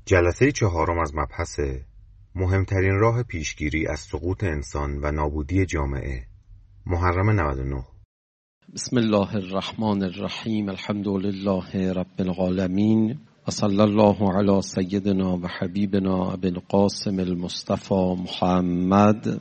جلسه چهارم از مبحث مهمترین راه پیشگیری از سقوط انسان و نابودی جامعه، محرم 99. بسم الله الرحمن الرحیم. الحمد لله رب العالمین و صلی الله علی سیدنا و حبیبنا ابی القاسم المصطفى محمد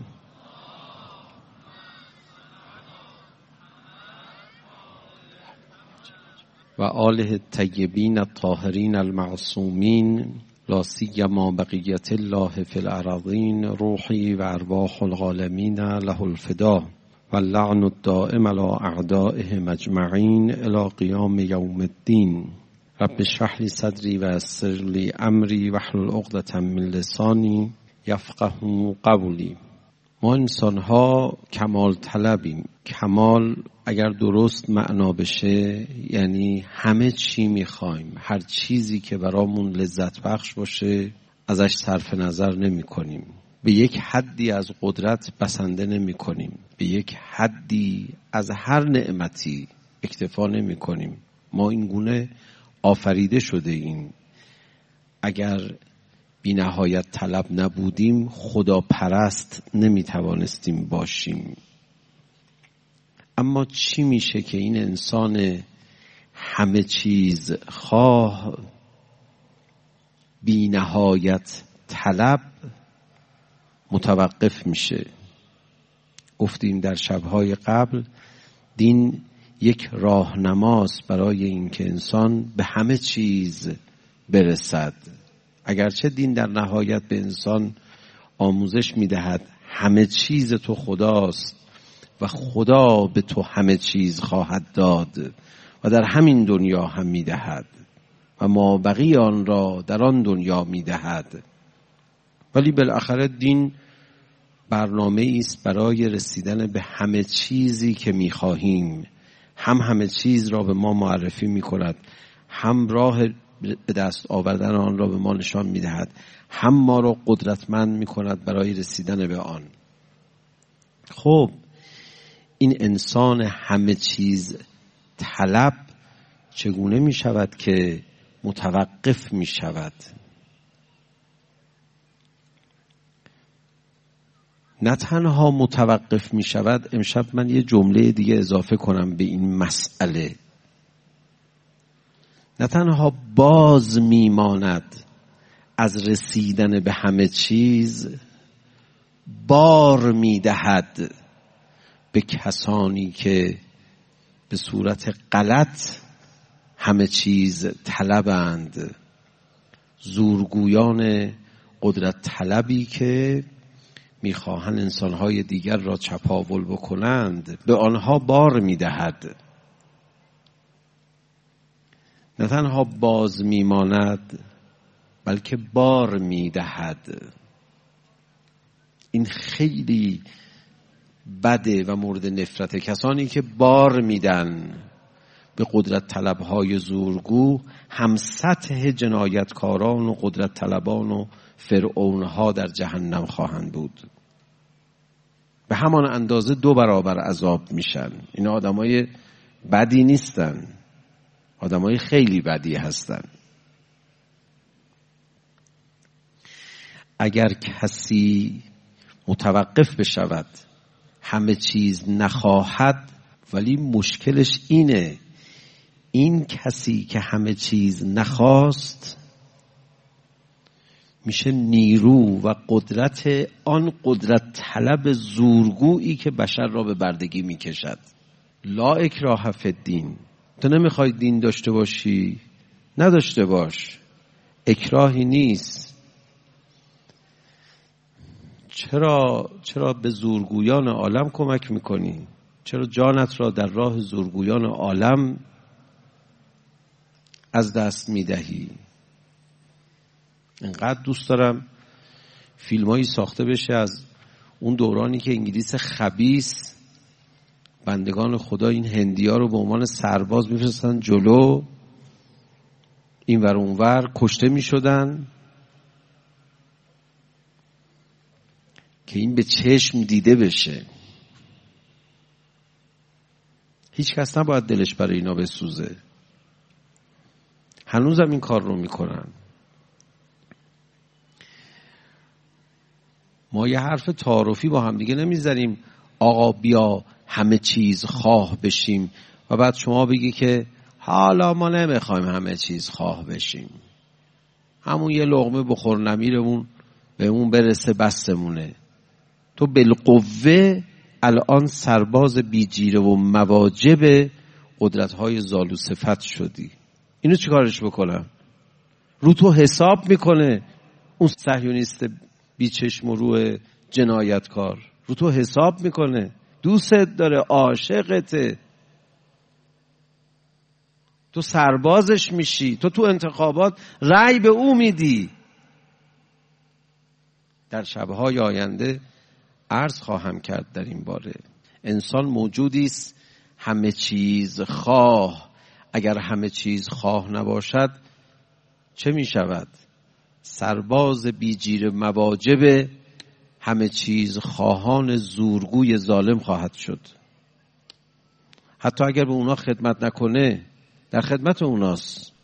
و آله الطیبین الطاهرین المعصومین، لا سیما بقیت الله فی الارضین، روحی و ارواح العالمین له الفدا و اللعن الدائم علی اعدائهم اجمعین الی قیام یوم الدین. رب اشرح لی صدری و یسر لی امری واحلل عقدة من لسانی یفقهوا قولی. ما انسان‌ها کمال طلبیم. کمال اگر درست معنا بشه یعنی همه چی می‌خوایم، هر چیزی که برامون لذت بخش باشه ازش صرف نظر نمی‌کنیم، به یک حدی از قدرت بسنده نمی‌کنیم، به یک حدی از هر نعمتی اکتفا نمی‌کنیم. ما این گونه آفریده شده ایم. اگر بی نهایت طلب نبودیم خدا پرست نمیتوانستیم باشیم. اما چی میشه که این انسان همه چیز خواه، بی نهایت طلب متوقف میشه؟ گفتیم در شبهای قبل دین یک راهنماست برای اینکه انسان به همه چیز برسد. اگرچه دین در نهایت به انسان آموزش میدهد همه چیز تو خداست و خدا به تو همه چیز خواهد داد و در همین دنیا هم میدهد و ما بقی آن را در آن دنیا میدهد، ولی بالاخره دین برنامه است برای رسیدن به همه چیزی که میخواهیم. هم همه چیز را به ما معرفی میکند، هم راه به دست آوردن آن را به ما نشان میدهد، هم ما را قدرتمند میکند برای رسیدن به آن. خب این انسان همه چیز طلب چگونه میشود که متوقف میشود؟ نه تنها متوقف میشود، امشب من یه جمله دیگه اضافه کنم به این مسئله. نه تنها باز میماند از رسیدن به همه چیز، بار میدهد به کسانی که به صورت غلط همه چیز طلبند. زورگویان قدرت طلبی که میخواهند انسانهای دیگر را چپاول بکنند، به آنها بار میدهد. نه تنها باز میماند بلکه بار میدهد. این خیلی بده و مورد نفرت. کسانی که بار میدن به قدرت طلبهای زورگو هم سطح جنایتکاران و قدرت طلبان و فرعونها در جهنم خواهند بود. به همان اندازه 2 برابر عذاب میشن. این آدمای بدی نیستن، آدمای خیلی بدی هستن. اگر کسی متوقف بشود، همه چیز نخواهد، ولی مشکلش اینه، این کسی که همه چیز نخواست میشه نیرو و قدرت آن قدرت طلب زورگویی که بشر را به بردگی میکشد. لا اکراه فی الدین. تو نمیخوای دین داشته باشی، نداشته باش، اکراهی نیست. چرا به زورگویان عالم کمک میکنی؟ چرا جانت را در راه زورگویان عالم از دست میدهی؟ اینقدر دوست دارم فیلمایی ساخته بشه از اون دورانی که انگلیس خبیث بندگان خدا این هندی‌ها رو به عنوان سرباز می‌فرستن جلو، این ور اون ور کشته می‌شدن که این به چشم دیده بشه. هیچ کس نباید دلش برای اینا بسوزه. هنوزم این کار رو میکنن. ما یه حرف تعارفی با هم دیگه نمیذاریم آقا بیا همه چیز خواه بشیم و بعد شما بگی که حالا ما نمیخوایم همه چیز خواه بشیم، همون یه لقمه بخور نمیرمون به اون برسه بسمونه. تو بالقوه الان سرباز بیجیره و مواجب قدرت‌های زالو صفت شدی. اینو چیکارش بکنم؟ رو تو حساب میکنه اون صهیونیست بیچشم و روی جنایتکار، رو تو حساب میکنه، دوستت داره، عاشقته، تو سربازش میشی، تو انتخابات رأی به او میدی. در شبهای آینده عرض خواهم کرد در این باره. انسان موجودی است همه چیز خواه. اگر همه چیز خواه نباشد چه می شود؟ سرباز بیجیر مواجب همه چیز خواهان زورگوی ظالم خواهد شد. حتی اگر به اونا خدمت نکنه در خدمت اوناست.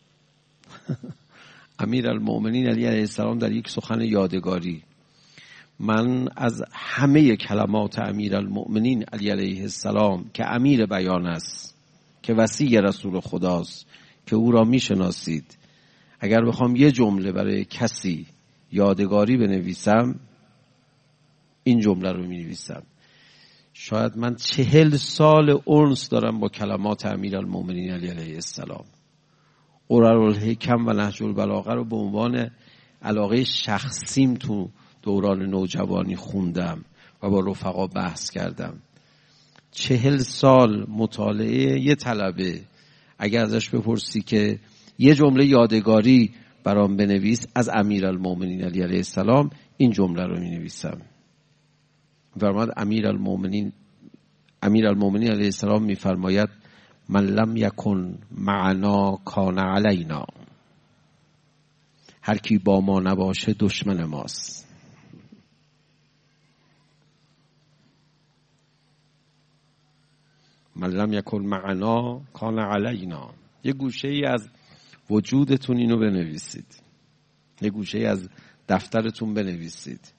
امیرالمؤمنین علی علیه السلام در یک سخن یادگاری: من از همه کلمات امیرالمؤمنین علی علیه السلام که امیر بیان است، که وصی رسول خداست، که او را میشناسید، اگر بخوام یه جمله برای کسی یادگاری بنویسم این جمله رو می‌نویسم: شاید من 40 سال انس دارم با کلمات امیرالمؤمنین علی علیه السلام. قررالحکم و نهج البلاغه رو به عنوان علاقه شخصیم تو دوران نوجوانی خوندم و با رفقا بحث کردم. 40 سال مطالعه. یه طلبه اگر ازش بپرسی که یه جمله یادگاری برام بنویس از امیرالمؤمنین علی علیه السلام، این جمله رو می‌نویسم. فرمود امیرالمؤمنین علیه السلام می‌فرماید: من لم یکن معنا کان علینا. هر کی با ما نباشه دشمن ماست. من لم یکن معنا کان علینا. یه گوشه ای از وجودتون اینو بنویسید، یه گوشه ای از دفترتون بنویسید.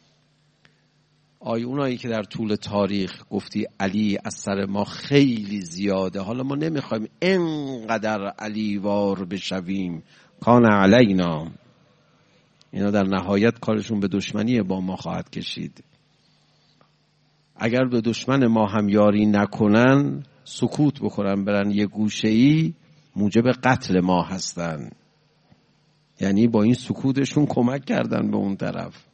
اونایی که در طول تاریخ گفتی علی از سر ما خیلی زیاده، حالا ما نمیخوایم اینقدر علی وار بشویم، کان علینا، اینا در نهایت کارشون به دشمنی با ما خواهد کشید. اگر به دشمن ما هم یاری نکنن، سکوت بکنن برن یه گوشه‌ای، موجب قتل ما هستن. یعنی با این سکوتشون کمک کردن به اون طرف.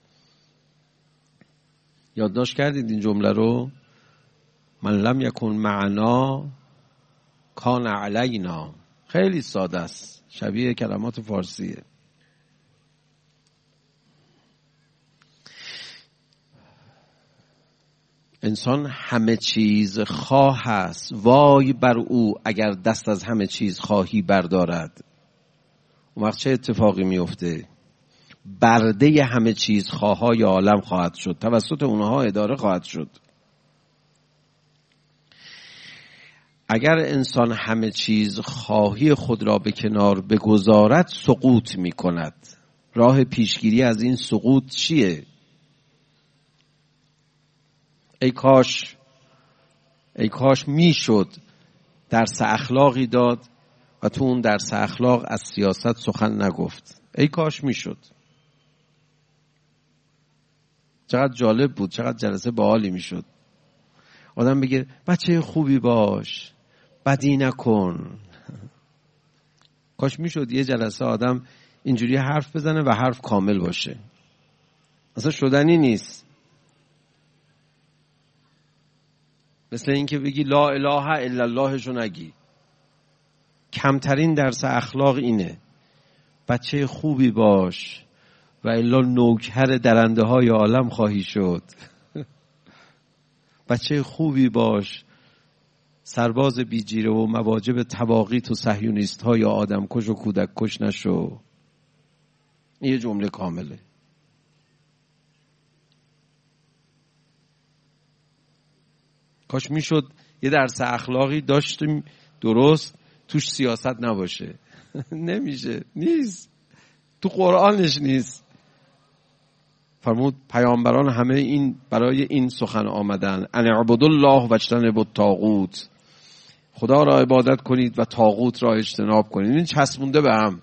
یادداشت کردید این جمله رو؟ من لم یکن معنا کان علینا. خیلی ساده است، شبیه کلمات فارسیه. انسان همه چیز خواه است. وای بر او اگر دست از همه چیز خواهی بردارد. اون وقت چه اتفاقی میفته؟ برده همه چیز خواهای عالم خواهد شد، توسط اونها اداره خواهد شد. اگر انسان همه چیز خواهی خود را به کنار بگذارد سقوط می کند. راه پیشگیری از این سقوط چیه؟ ای کاش می شد درس اخلاقی داد و تو اون درس اخلاق از سیاست سخن نگفت. ای کاش می شد. چقدر جالب بود، چقدر جلسه باحالی می شد. آدم بگه بچه خوبی باش، بدی نکن. کاش می شد یه جلسه آدم اینجوری حرف بزنه و حرف کامل باشه. اصلا شدنی نیست. مثل این که بگی لا اله الا الله شو نگی. کمترین درس اخلاق اینه: بچه خوبی باش و الا نوکر درنده های عالم خواهی شد. بچه خوبی باش، سرباز بیجیره و مواجب تواغیت و صهیونیست های آدم کش و کودک کش نشو. این یه جمله کامله. کاش میشد یه درس اخلاقی داشتیم درست، توش سیاست نباشه. نمیشه، نیست، تو قرآنش نیست. فرمود پیامبران همه این برای این سخن آمدن، ان اعبدوا الله واجتنبوا الطاغوت، خدا را عبادت کنید و طاغوت را اجتناب کنید. این چسبونده به هم.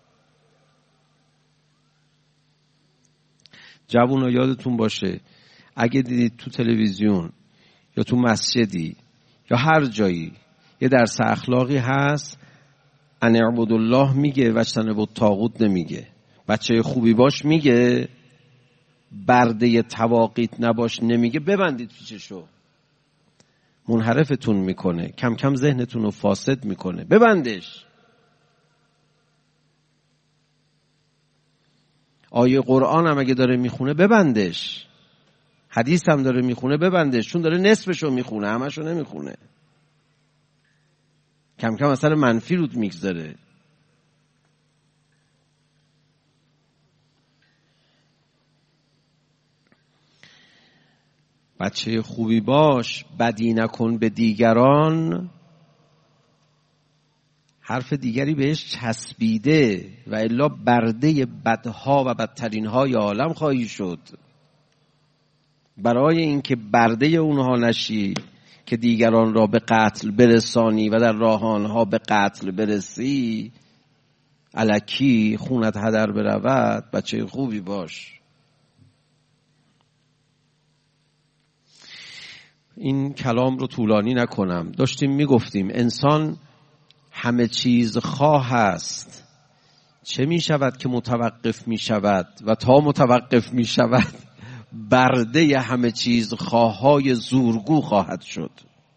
جوونا یادتون باشه اگه دیدید تو تلویزیون یا تو مسجدی یا هر جایی یه درس اخلاقی هست، ان اعبدوا الله میگه واجتنبوا الطاغوت نمیگه. بچه خوبی باش میگه، برده تواقیت نباش نمیگه. ببندید پیچشو، منحرفتون میکنه، کم کم ذهنتون رو فاسد میکنه. ببندش. آیه قرآن هم اگه داره میخونه ببندش، حدیث هم داره میخونه ببندش، چون داره نصفشو میخونه، همشو نمیخونه. کم کم اثر منفی رود میگذاره. بچه خوبی باش، بدی نکن به دیگران، حرف دیگری بهش چسبیده و الا برده بدها و بدترینهای عالم خواهی شد. برای اینکه برده اونها نشی که دیگران را به قتل برسانی و در راه آنها به قتل برسی، الکی خونت هدر برود. بچه خوبی باش. این کلام رو طولانی نکنم. داشتیم میگفتیم انسان همه چیز خواه است. چه می شود که متوقف می شود و تا متوقف می شود برده همه چیز خواهای زورگو خواهد شد.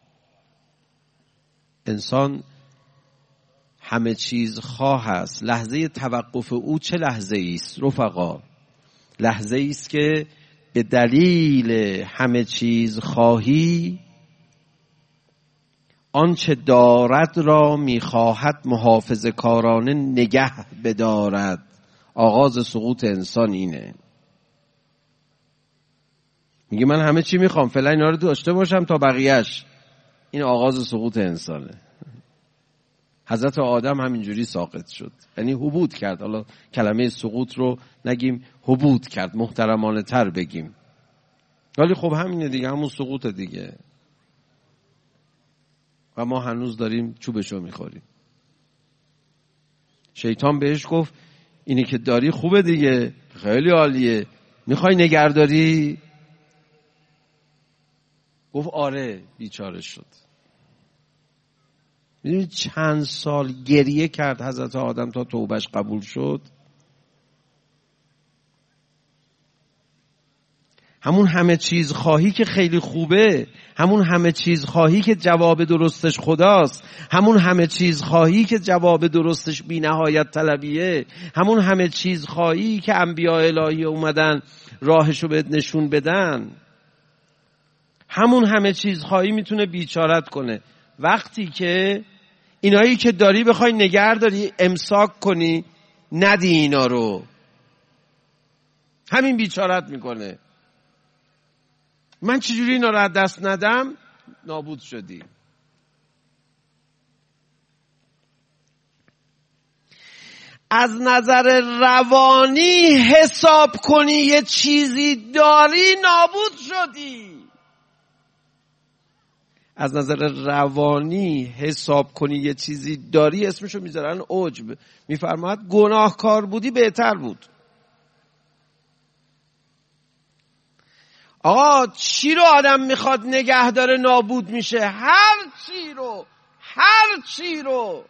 انسان همه چیز خواه است. لحظه توقف او چه لحظه است رفقا؟ لحظه است که به دلیل همه چیز خواهی آنچه دارد را میخواهد محافظه کارانه نگه بدارد. آغاز سقوط انسان اینه. میگه من همه چی میخوام، فعلا اینا رو داشته باشم تا بقیهش. این آغاز سقوط انسانه. حضرت آدم همینجوری ساقط شد، یعنی هبوط کرد. حالا کلمه سقوط رو نگیم، هبوط کرد، محترمانه تر بگیم. ولی خب همینه دیگه، همون سقوط دیگه. و ما هنوز داریم چوبشو میخوریم. شیطان بهش گفت اینی که داری خوبه دیگه، خیلی عالیه، میخوای نگهداری؟ گفت آره. بیچاره شد. میدونید چند سال گریه کرد حضرت آدم تا توبهش قبول شد؟ همون همه چیز خواهی که خیلی خوبه، همون همه چیز خواهی که جواب درستش خداست، همون همه چیز خواهی که جواب درستش بی نهایت طلبیه، همون همه چیز خواهی که انبیاء الهی اومدن راهشو بهت نشون بدن، همون همه چیز خواهی میتونه بیچارت کنه. وقتی که اینایی که داری بخوای نگه داری، امساک کنی، ندی اینا رو، همین بیچارت میکنه. من چجوری اینا رو از دست ندم؟ نابود شدی. از نظر روانی حساب کنی یه چیزی داری، نابود شدی. از نظر روانی حساب کنی یه چیزی داری، اسمشو میذارن عجب. میفرماید گناهکار بودی بهتر بود. آقا چی رو آدم میخواد نگه داره نابود میشه؟ هر چی رو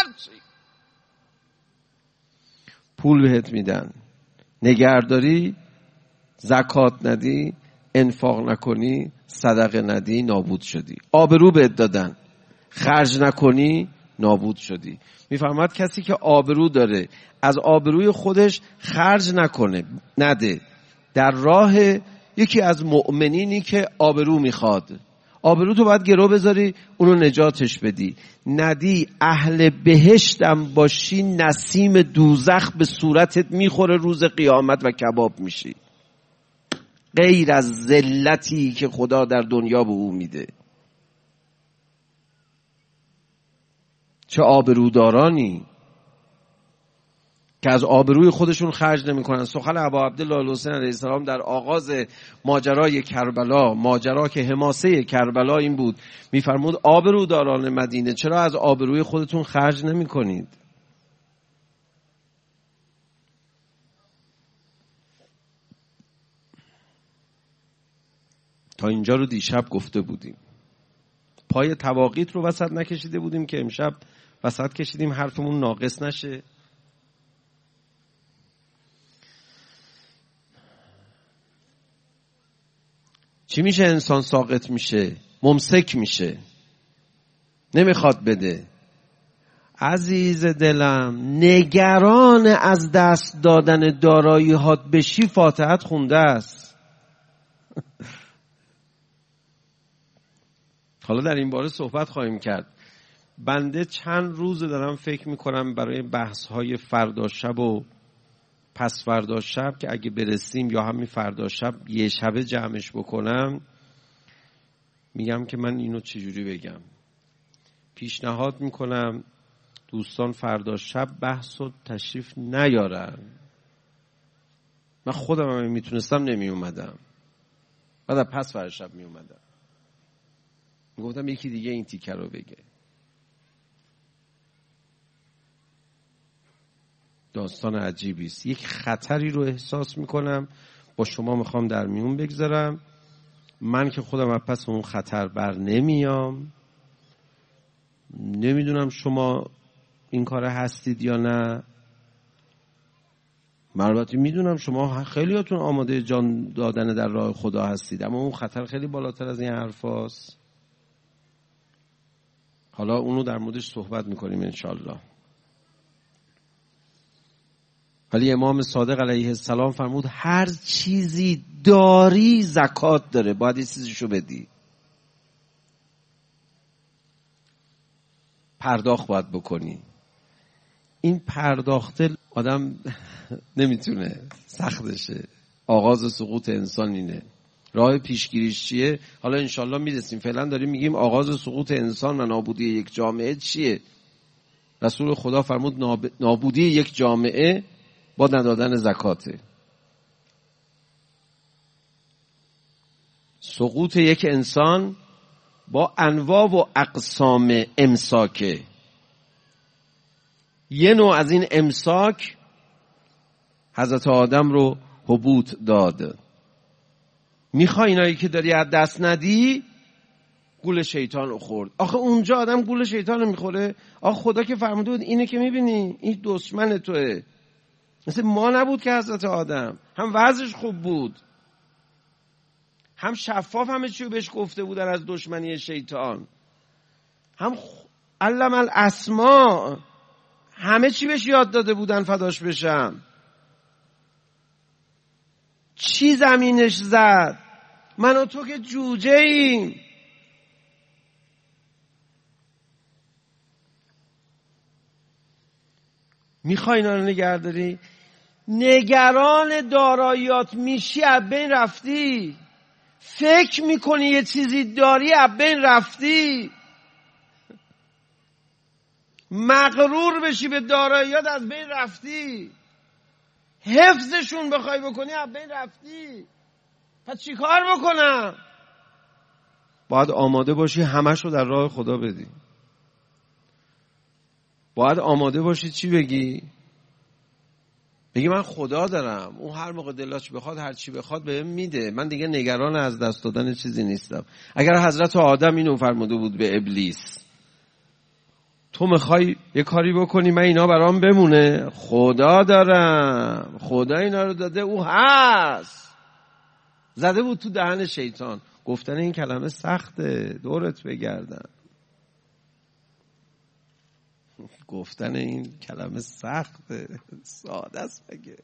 پول بهت میدن، نگهداری، زکات ندی، انفاق نکنی، صدقه ندی، نابود شدی. آبرو بهت دادن، خرج نکنی، نابود شدی. میفهمد کسی که آبرو داره از آبروی خودش خرج نکنه، نده، در راه یکی از مؤمنینی که آبرو میخواد، آبرو تو باید گرو بذاری، اونو نجاتش بدی. ندی، اهل بهشتم باشی، نسیم دوزخ به صورتت میخوره روز قیامت و کباب میشی، غیر از ذلتی که خدا در دنیا به او میده. چه آبرودارانی که از آبروی خودشون خرج نمی‌کنن. سخن ابا عبدالله الحسین علیه السلام در آغاز ماجرای کربلا، ماجرا که حماسه کربلا این بود، می‌فرمود آبروداران مدینه چرا از آبروی خودتون خرج نمی‌کنید؟ تا اینجا رو دیشب گفته بودیم. پای تواقیت رو وسط نکشیده بودیم که امشب وسط کشیدیم حرفمون ناقص نشه. چی میشه انسان ساقط میشه؟ ممسک میشه، نمیخواد بده. عزیز دلم، نگران از دست دادن دارایی هات بشی فاتحت خونده است. حالا در این باره صحبت خواهیم کرد. بنده چند روز دارم فکر میکنم برای بحث های فردا شب و پس فردا شب که اگه برسیم یا همین فردا شب یه شبه جمعش بکنم، میگم که من اینو چجوری بگم. پیشنهاد میکنم دوستان فردا شب بحث و تشریف نیارن. من خودم هم میتونستم نمی اومدم، بعد پس فردا شب می اومدم، میگفتم یکی دیگه این تیکه رو بگه. داستان عجیبی است. یک خطری رو احساس میکنم، با شما میخوام در میون بگذارم. من که خودم از پس اون خطر بر نمیام. نمیدونم شما این کار هستید یا نه. من البته میدونم شما خیلیاتون آماده جان دادن در راه خدا هستید، اما اون خطر خیلی بالاتر از این حرفاست. حالا اونو در موردش صحبت میکنیم انشالله. ولی امام صادق علیه السلام فرمود هر چیزی داری زکات داره، باید یه چیزیشو بدی. پرداخت باید بکنی. این پرداخته آدم نمیتونه، سختشه. آغاز سقوط انسان اینه. راه پیشگیریش چیه؟ حالا انشالله میرسیم. فعلا داریم میگیم آغاز سقوط انسان و نابودی یک جامعه چیه. رسول خدا فرمود نابودی یک جامعه با ندادن زکاته. سقوط یک انسان با انواع و اقسام امساکه. یه نوع از این امساک حضرت آدم رو هبوط داد. میخوای اینایی که داری از دست ندی؟ گول شیطان رو خورد. آخه اونجا آدم گول شیطان رو میخوره. آخه خدا که فرموده بود اینه که میبینی این دشمن توه. مثل ما نبود که حضرت آدم هم وضعش خوب بود، هم شفاف همه چیو بهش گفته بودن از دشمنی شیطان، هم علم الاسماء همه چی بهش یاد داده بودن فداش بشم. چی زمینش زد؟ من و تو که جوجه ایم. میخوای اینا رو نگه داری؟ نگران داراییات میشی، از بین رفتی. فکر میکنی یه چیزی داری، از بین رفتی. مغرور بشی به داراییات، از بین رفتی. حفظشون بخوای بکنی، از بین رفتی. پس چی کار بکنم؟ باید آماده باشی همش رو در راه خدا بدی. باید آماده باشی چی بگی؟ بگی من خدا دارم، اون هر موقع دلش بخواد هر چی بخواد بهم میده، من دیگه نگران از دست دادن چیزی نیستم. اگر حضرت آدم اینو فرموده بود به ابلیس، تو میخوای یه کاری بکنی من اینا برام بمونه؟ خدا دارم، خدا اینا رو داده، او هست. زده بود تو دهن شیطان. گفتن این کلمه سخته، دورت بگردن. گفتن این کلمه سخته، ساده است بگه.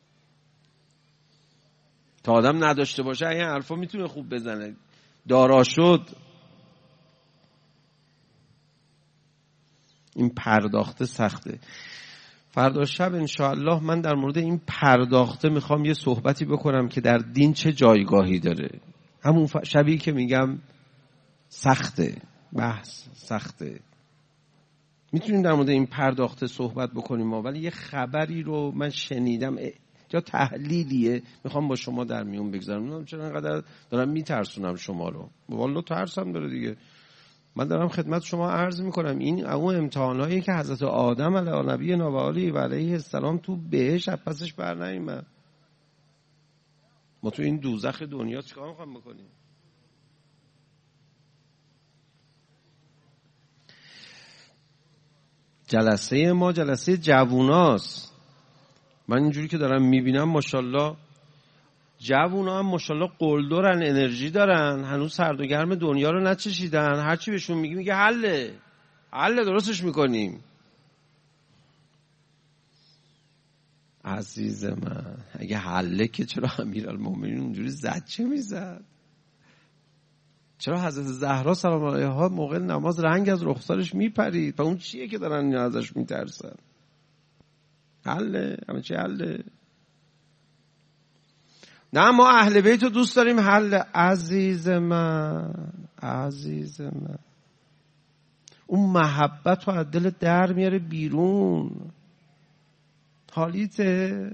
تا آدم نداشته باشه این حرفا میتونه خوب بزنه. دارا شد. این پرداخته سخته. فردا شب انشاءالله من در مورد این پرداخته میخوام یه صحبتی بکنم که در دین چه جایگاهی داره. همون شبیه که میگم سخته، بحث سخته. میتونیم در مورد این پرداخت صحبت بکنیم ما، ولی یه خبری رو من شنیدم یا تحلیلیه میخوام با شما در میون بگذارم. نمیدونم چرا انقدر دارم میترسونم شما رو، والله ترسم داره دیگه. من دارم خدمت شما عرض میکنم این اون امتحانایی که حضرت آدم علیه نبی نوآلی و علیه السلام تو بهشت پسش بر نیامد. ما تو این دوزخ دنیا چیکار میخوام بکنیم؟ جلسه ما جلسه جووناست. من اینجوری که دارم میبینم ماشاءالله جوونا هم ماشاءالله قلدرن، انرژی دارن، هنوز سرد و گرم دنیا رو نچشیدن. هرچی بهشون میگه حله درستش میکنیم. عزیز من اگه حله که چرا امیرالمومنین اونجوری زجه میزد؟ چرا حضرت زهرا سلام علیها موقع نماز رنگ از رخسارش میپرید؟ و اون چیه که دارن اینا ازش میترسن؟ حله، همه چی حله. نه ما اهل بیت رو دوست داریم حله. عزیز من اون محبت رو از دل در میاره بیرون. حالیته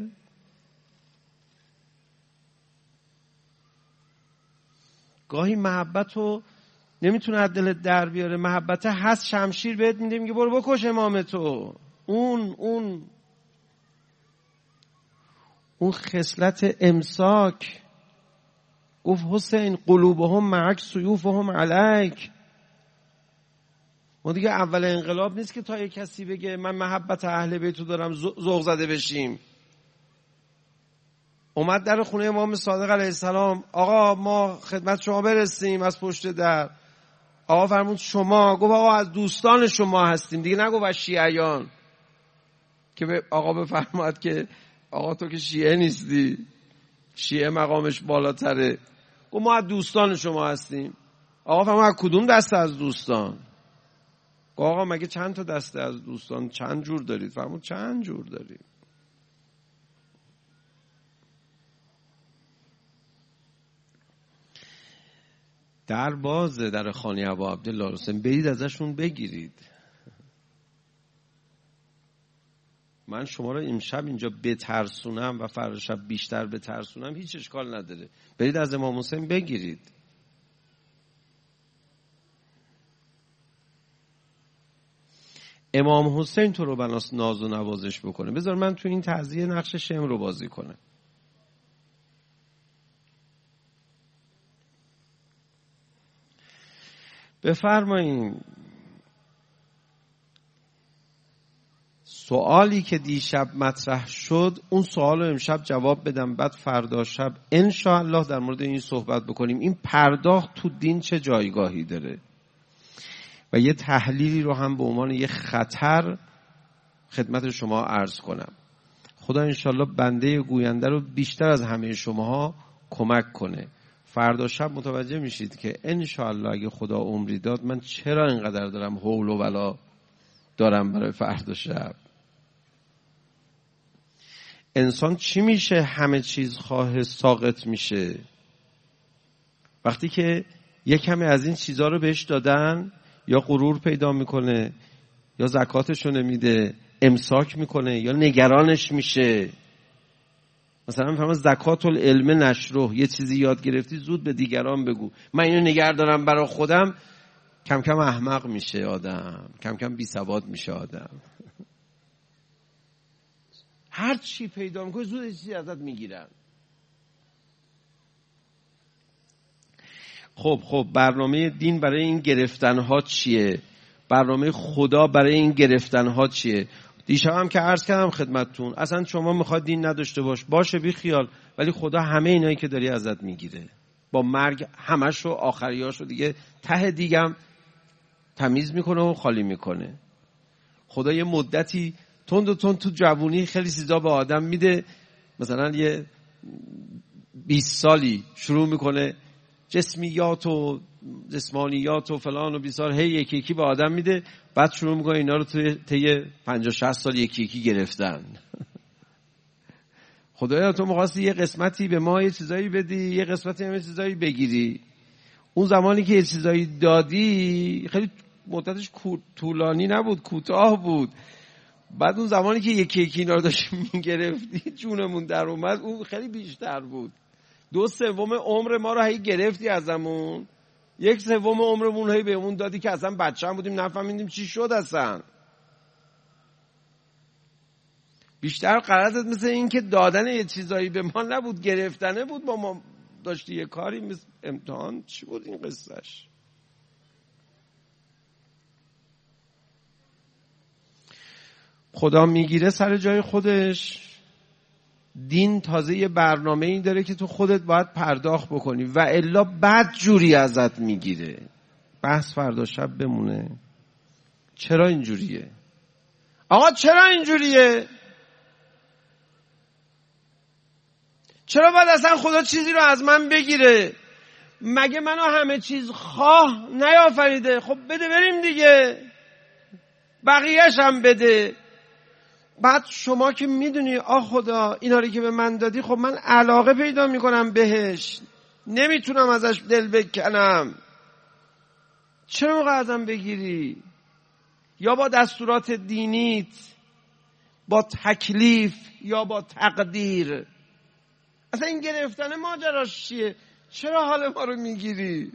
گاهی محبت رو نمیتونه از دل در بیاره. محبت هست شمشیر بهت میده میگه برو بکش امامتو. اون خصلت امساک. گفت حسین قلوبهم معک سیوفهم علیک. ما دیگه اول انقلاب نیست که تا یک کسی بگه من محبت اهل بیتو دارم ذوق زده بشیم. اومد در خونه امام صادق علیه السلام، آقا ما خدمت شما برسیم از پشت در. آقا فرمود شما؟ گفت آقا از دوستان شما هستیم. دیگه نگو از شیعیان که آقا بفرماد که آقا تو که شیعه نیستی، شیعه مقامش بالاتره. گفت ما از دوستان شما هستیم. آقا فرمود از کدوم دسته از دوستان؟ آقا مگه چند تا دسته از دوستان چند جور دارید؟ فرمود چند جور دارید. در بازه در خانه ابا عبدالله حسین، برید ازشون بگیرید. من شما رو امشب اینجا بترسونم و فردا شب بیشتر بترسونم هیچ اشکال نداره. برید از امام حسین بگیرید. امام حسین تو رو بناس ناز و نوازش بکنه. بذار من تو این تعزیه نقش شم رو بازی کنه. بفرمایین. سوالی که دیشب مطرح شد اون سوال رو امشب جواب بدم، بعد فردا شب انشاءالله در مورد این صحبت بکنیم. این پرداخت تو دین چه جایگاهی داره و یه تحلیلی رو هم به عنوان یه خطر خدمت شما عرض کنم. خدا انشاءالله بنده گوینده رو بیشتر از همه شماها کمک کنه. فردا شب متوجه میشید که انشاءالله اگه خدا عمری داد من چرا اینقدر دارم حول و بلا دارم برای فردا شب. انسان چی میشه همه چیز خواه ساقط میشه؟ وقتی که یک کمی از این چیزها رو بهش دادن یا غرور پیدا میکنه یا زکاتش رو نمیده، امساک میکنه یا نگرانش میشه. مثلا میفهمم زکات العلم نشره، یه چیزی یاد گرفتی زود به دیگران بگو. من اینو نگه دارم برای خودم. کم کم احمق میشه آدم، کم کم بی سواد میشه آدم. هر چی پیدا میکنی زود یه چیزی ازت میگیرن. خب برنامه دین برای این گرفتنها چیه؟ برنامه خدا برای این گرفتنها چیه؟ دیشب هم که عرض کردم خدمتتون، اصلا شما میخواد دین نداشته باشه بی خیال، ولی خدا همه اینایی که داری ازت میگیره. با مرگ همش رو آخریاش رو دیگه ته دیگم تمیز میکنه و خالی میکنه. خدا یه مدتی تند تو جوونی خیلی چیزا به آدم میده. مثلا یه 20 سالی شروع میکنه جسمیات و جسمانیات و فلان و بیسار هی یکی یکی به آدم میده، بعد شروع میکنه اینا رو طی 50-60 سال یکی یکی گرفتن. خدایا تو می‌خواستی یه قسمتی به ما یه چیزایی بدی، یه قسمتی هم یه چیزایی بگیری. اون زمانی که یه چیزایی دادی خیلی مدتش طولانی نبود، کوتاه بود. بعد اون زمانی که یکی اینا رو داشت میگرفتی جونمون در اومد، اون خیلی بیشتر بود. 2/3 عمر ما رو هی گرفتی ازمون، 1/3 عمرمون هی بهمون دادی که اصلا بچه‌ام بودیم نفهمیدیم چی شد اصلا. بیشتر غرضت مثل این که دادن یه چیزایی به ما نبود، گرفتنه بود. با ما داشتی یه کاری مثل امتحان. چی بود این قصهش؟ خدا میگیره سر جای خودش. دین تازه یه برنامه این داره که تو خودت باید پرداخت بکنی و الا بد جوری ازت میگیره. بحث فردا شب بمونه. چرا اینجوریه؟ آقا چرا اینجوریه؟ چرا باید اصلا خدا چیزی رو از من بگیره؟ مگه منو همه چیز خواه نیافریده؟ خب بده بریم دیگه، بقیه‌اش هم بده. بعد شما که میدونی خدا اینا رو که به من دادی، خب من علاقه پیدا میکنم بهش، نمیتونم ازش دل بکنم. چرا موقع ازم بگیری؟ یا با دستورات دینیت، با تکلیف، یا با تقدیر. اصلا این گرفتن ماجراش چیه؟ چرا حال ما رو میگیری؟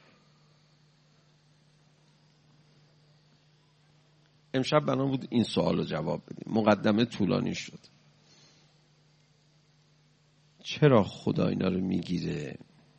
امشب بنا بود این سوال رو جواب بدیم. مقدمه طولانی شد. چرا خدا اینا رو میگیره؟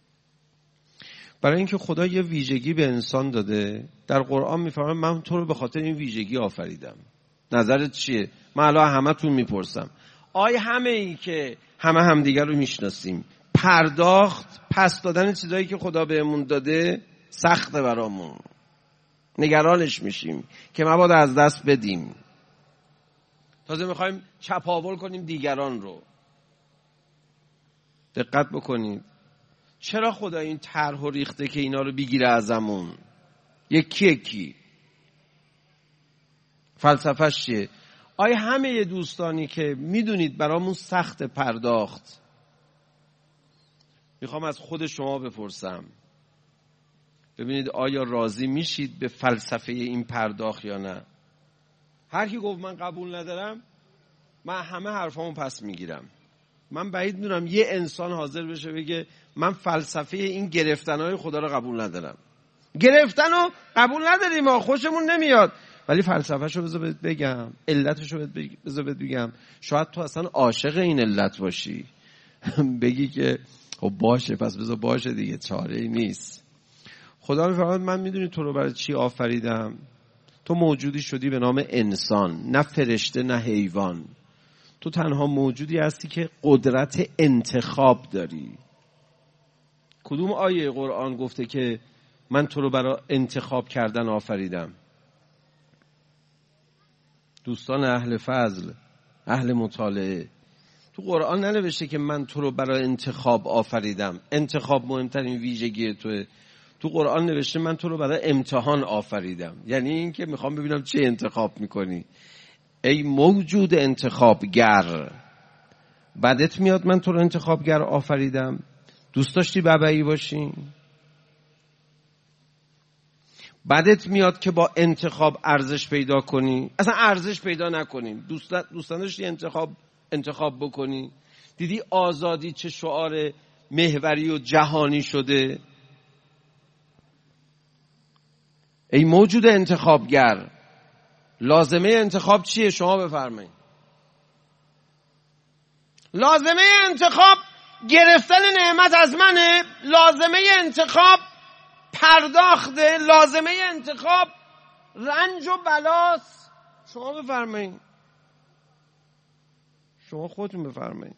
برای اینکه خدا یه ویژگی به انسان داده. در قرآن میفرمه من تو رو به خاطر این ویژگی آفریدم. نظرت چیه؟ من الان همتون میپرسم، همه ای که همدیگر رو میشناسیم، پرداخت پس دادن چیزایی که خدا بهمون داده سخته برامون، نگرانش میشیم که مبادا از دست بدیم. تازه میخوایم چپاول کنیم دیگران رو. دقت بکنید چرا خدا این طرح و ریخته که اینا رو بگیره ازمون؟ یکی فلسفه‌اش چیه؟ همه دوستانی که میدونید برامون سخت پرداخت، میخوام از خود شما بپرسم، ببینید آیا راضی میشید به فلسفه این پرداخت یا نه؟ هر کی گفت من قبول ندارم، من همه حرفامو پس میگیرم. من بعید میدونم یه انسان حاضر بشه بگه من فلسفه این گرفتنهای خدا رو قبول ندارم. گرفتنو قبول نداریم، ما خوشمون نمیاد، ولی فلسفه‌شو بذار بگم، علتشو بذار بگم. شاید تو اصلا عاشق این علت باشی بگی که خب باشه، پس بذار باشه دیگه، چاره‌ای نیست. خدا میفرماید من میدونی تو رو برای چی آفریدم؟ تو موجودی شدی به نام انسان، نه فرشته نه حیوان. تو تنها موجودی هستی که قدرت انتخاب داری. کدوم آیه قرآن گفته که من تو رو برای انتخاب کردن آفریدم؟ دوستان اهل فضل، اهل مطالعه، تو قرآن ننوشته که من تو رو برای انتخاب آفریدم. انتخاب مهمترین ویژگی توه. تو قرآن نوشته من تو رو برای امتحان آفریدم. یعنی این که میخوام ببینم چه انتخاب میکنی. ای موجود انتخابگر، بدت میاد من تو رو انتخابگر آفریدم؟ دوست داشتی ببعی باشی؟ بدت میاد که با انتخاب ارزش پیدا کنی؟ اصلا ارزش پیدا نکنیم. دوست داشتی انتخاب بکنی؟ دیدی آزادی چه شعار محوری و جهانی شده؟ ای موجود انتخابگر، لازمه انتخاب چیه؟ شما بفرمایید. لازمه انتخاب گرفتن نعمت از منه. لازمه انتخاب پرداخته. لازمه انتخاب رنج و بلاست. شما بفرمایید، شما خودتون بفرمایید.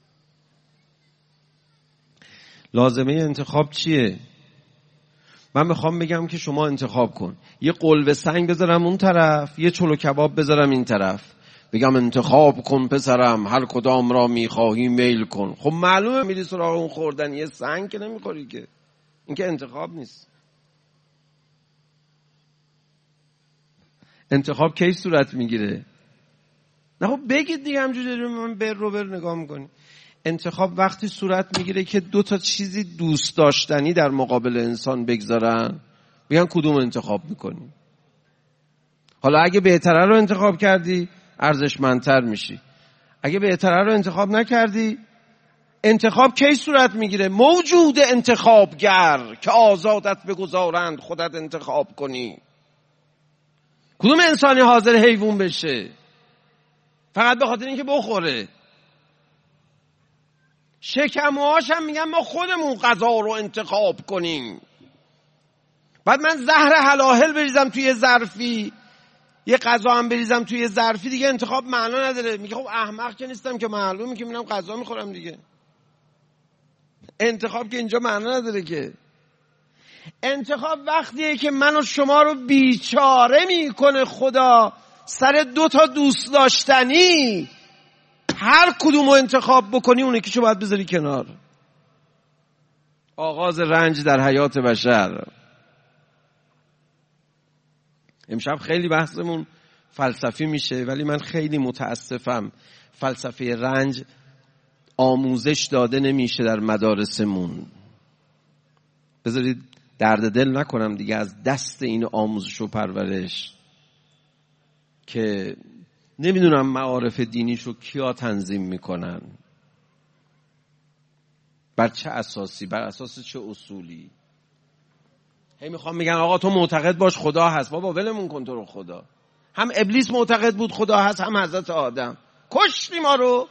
لازمه انتخاب چیه؟ من میخوام بگم که شما انتخاب کن. یه قلب سنگ بذارم اون طرف، یه چلو کباب بذارم این طرف، بگم انتخاب کن پسرم، هر کدام را میخواهی میل کن. خب معلومه میری سراغ اون خوردن یه سنگ که نمیخوری که. این که انتخاب نیست. انتخاب کی صورت میگیره؟ نه خب بگید دیگه، همجوری من بر نگاه میکنی. انتخاب وقتی صورت میگیره که دو تا چیزی دوست داشتنی در مقابل انسان بگذارن، بگن کدوم انتخاب میکنی. حالا اگه بهتره رو انتخاب کردی ارزشمندتر میشی، اگه بهتره رو انتخاب نکردی. انتخاب کی صورت میگیره؟ موجود انتخابگر که آزادت بگذارند خودت انتخاب کنی. کدوم انسانی حاضر حیوان بشه فقط به خاطر اینکه بخوره؟ شکموهاش هم میگن ما خودمون غذا رو انتخاب کنیم. بعد من زهر هلاهل بریزم توی ظرفی، یه غذا هم بریزم توی ظرفی، دیگه انتخاب معنا نداره. میگه خب احمق که نیستم که، معلومه که میرم غذا میخورم دیگه. انتخاب که اینجا معنا نداره که. انتخاب وقتیه که من و شما رو بیچاره میکنه خدا سر 2 تا دوست داشتنی. هر کدومو انتخاب بکنی اون یکیشو باید بذاری کنار. آغاز رنج در حیات بشر. امشب خیلی بحثمون فلسفی میشه، ولی من خیلی متاسفم فلسفه رنج آموزش داده نمیشه در مدارسمون. بذارید درد دل نکنم دیگه از دست این آموزش و پرورش که نمیدونم معارف دینیشو کیا تنظیم میکنن، بر چه اساسی، بر اساس چه اصولی. هی میخوام میگن آقا تو معتقد باش خدا هست. بابا ولمون کن تو رو خدا. هم ابلیس معتقد بود خدا هست، هم حضرت آدم. کشتی ما رو.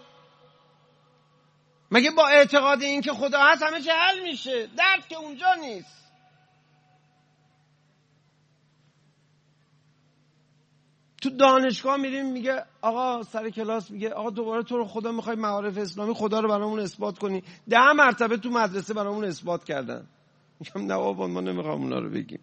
مگه با اعتقاد این که خدا هست همه چه حل میشه؟ درد که اونجا نیست. تو دانشگاه میریم میگه آقا سر کلاس میگه آقا دوباره تو رو خدا میخوای معارف اسلامی خدا رو برامون اثبات کنی. 10 مرتبه تو مدرسه برامون اثبات کردن. میگم نه بابا ما نمیخوام اونا رو بگیم.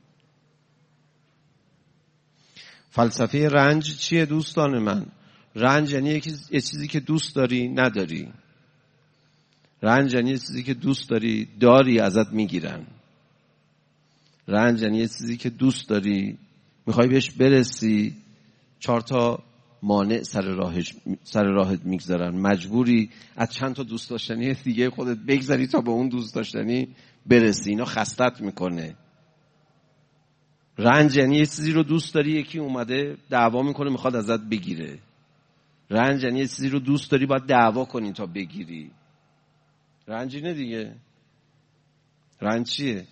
فلسفه رنج چیه دوستان من؟ رنج یعنی یه چیزی که دوست داری نداری. رنج یعنی یه چیزی که دوست داری ازت میگیرن. رنج یعنی یه چیزی که دوست داری میخوای بهش برسی، 4 تا مانع سر راهت میگذارن، مجبوری از چند تا دوست داشتنی دیگه خودت بگذاری تا به اون دوست داشتنی برسی. اینا خستت میکنه. رنج یعنی یه چیزی رو دوست داری، یکی اومده دعوا میکنه میخواد ازت بگیره. رنج یعنی یه چیزی رو دوست داری باید دعوا کنی تا بگیری. رنج اینه دیگه. رنج چیه؟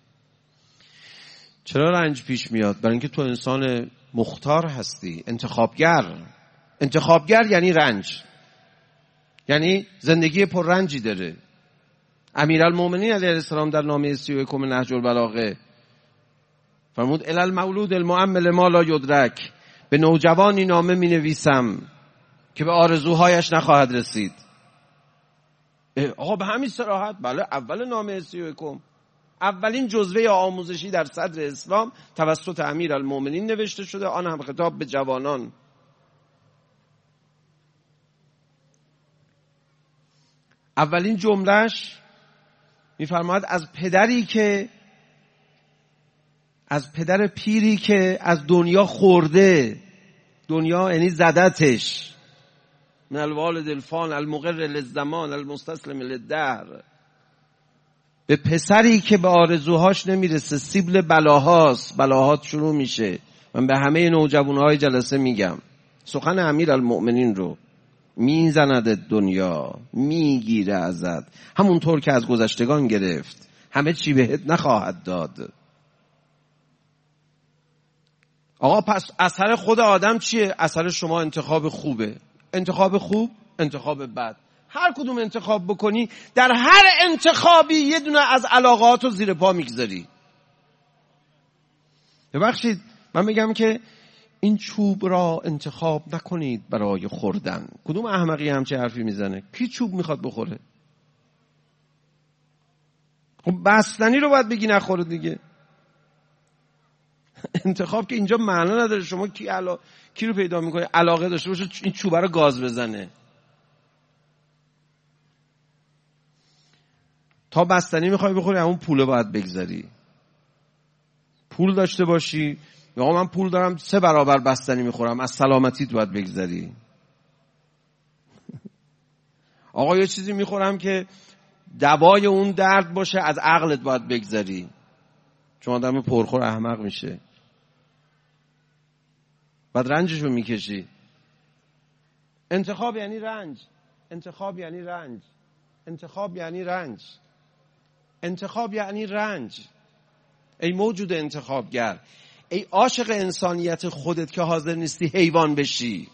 چرا رنج پیش میاد؟ برای اینکه تو انسان مختار هستی، انتخابگر یعنی رنج، یعنی زندگی پر رنجی داره. امیرالمومنین علیه السلام در نامه 31 نهج البلاغه فرمود الی المولود المؤمل ما لا یدرک، به نوجوانی نامه می نویسم که به آرزوهایش نخواهد رسید. آقا به همین صراحت؟ بله، اول نامه 31 اولین جزوه آموزشی در صدر اسلام توسط امیرالمومنین نوشته شده، آن هم خطاب به جوانان. اولین جملهش میفرماید از پدر پیری که از دنیا خورده، دنیا یعنی زدتش، من الوالد الفان المقر للزمان المستسلم للدهر، به پسری که به آرزوهاش نمیرسه، سیبل بلاهات شروع میشه. من به همه نوجوانهای جلسه میگم سخن امیرالمؤمنین رو، میزند دنیا، میگیره ازت همونطور که از گذشتگان گرفت، همه چی بهت نخواهد داد. آقا پس اثر خود آدم چیه؟ اثر شما انتخاب خوبه، انتخاب خوب، انتخاب بد. هر کدوم انتخاب بکنی، در هر انتخابی یه دونه از علاقات رو زیر پا میگذاری. ببخشید من میگم که این چوب را انتخاب نکنید برای خوردن. کدوم احمقی همچه حرفی میزنه؟ کی چوب میخواد بخوره؟ خب بستنی رو باید بگی نخوره دیگه. انتخاب که اینجا معنا نداره. شما کی رو پیدا میکنه علاقه داشته باشه این چوبه رو گاز بزنه؟ تا بستنی میخوای بخوری همون پوله باید بگذاری. پول داشته باشی، آقا من پول دارم 3 برابر بستنی میخورم، از سلامتیت باید بگذاری. آقا یه چیزی میخورم که دوای اون درد باشه، از عقلت باید بگذاری. چون آدم پرخور احمق میشه. بعد رنجشو میکشی. انتخاب یعنی رنج. انتخاب یعنی رنج. انتخاب یعنی رنج. انتخاب یعنی رنج. ای موجود انتخابگر، ای عاشق انسانیت خودت که حاضر نیستی حیوان بشی.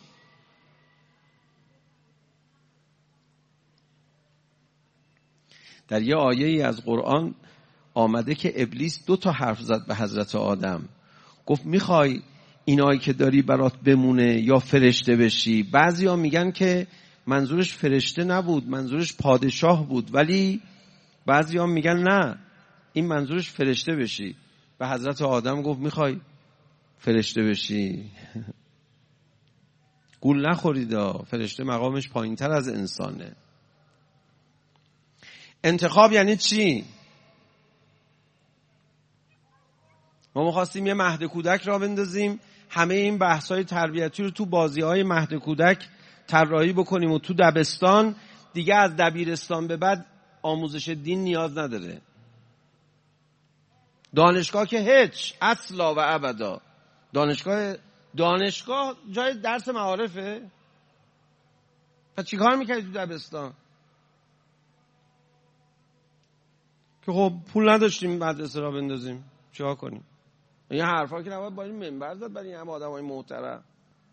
در یه آیه‌ای از قرآن آمده که ابلیس 2 حرف زد به حضرت آدم. گفت میخوای اینایی که داری برات بمونه یا فرشته بشی؟ بعضیا میگن که منظورش فرشته نبود، منظورش پادشاه بود، ولی بعضیا میگن نه، این منظورش فرشته بشی. به حضرت آدم گفت میخوای فرشته بشی؟ گول نخورید، فرشته مقامش پایین‌تر از انسانه. انتخاب یعنی چی؟ ما می‌خواستیم یه مهد کودک را بندازیم، همه این بحث‌های تربیتی رو تو بازی‌های مهد کودک طراحی بکنیم و تو دبستان دیگه از دبیرستان به بعد آموزش دین نیاز نداره. دانشگاه که هیچ، اصلا و ابدا. دانشگاه جای درس معارفه. پس چی کار می‌کردی تو دبستان؟ که خب پول نداشتیم مدرسه را بندازیم، چیکار کنیم؟ این حرفا که نباید با این منبر زد برای همه آدمای محترم.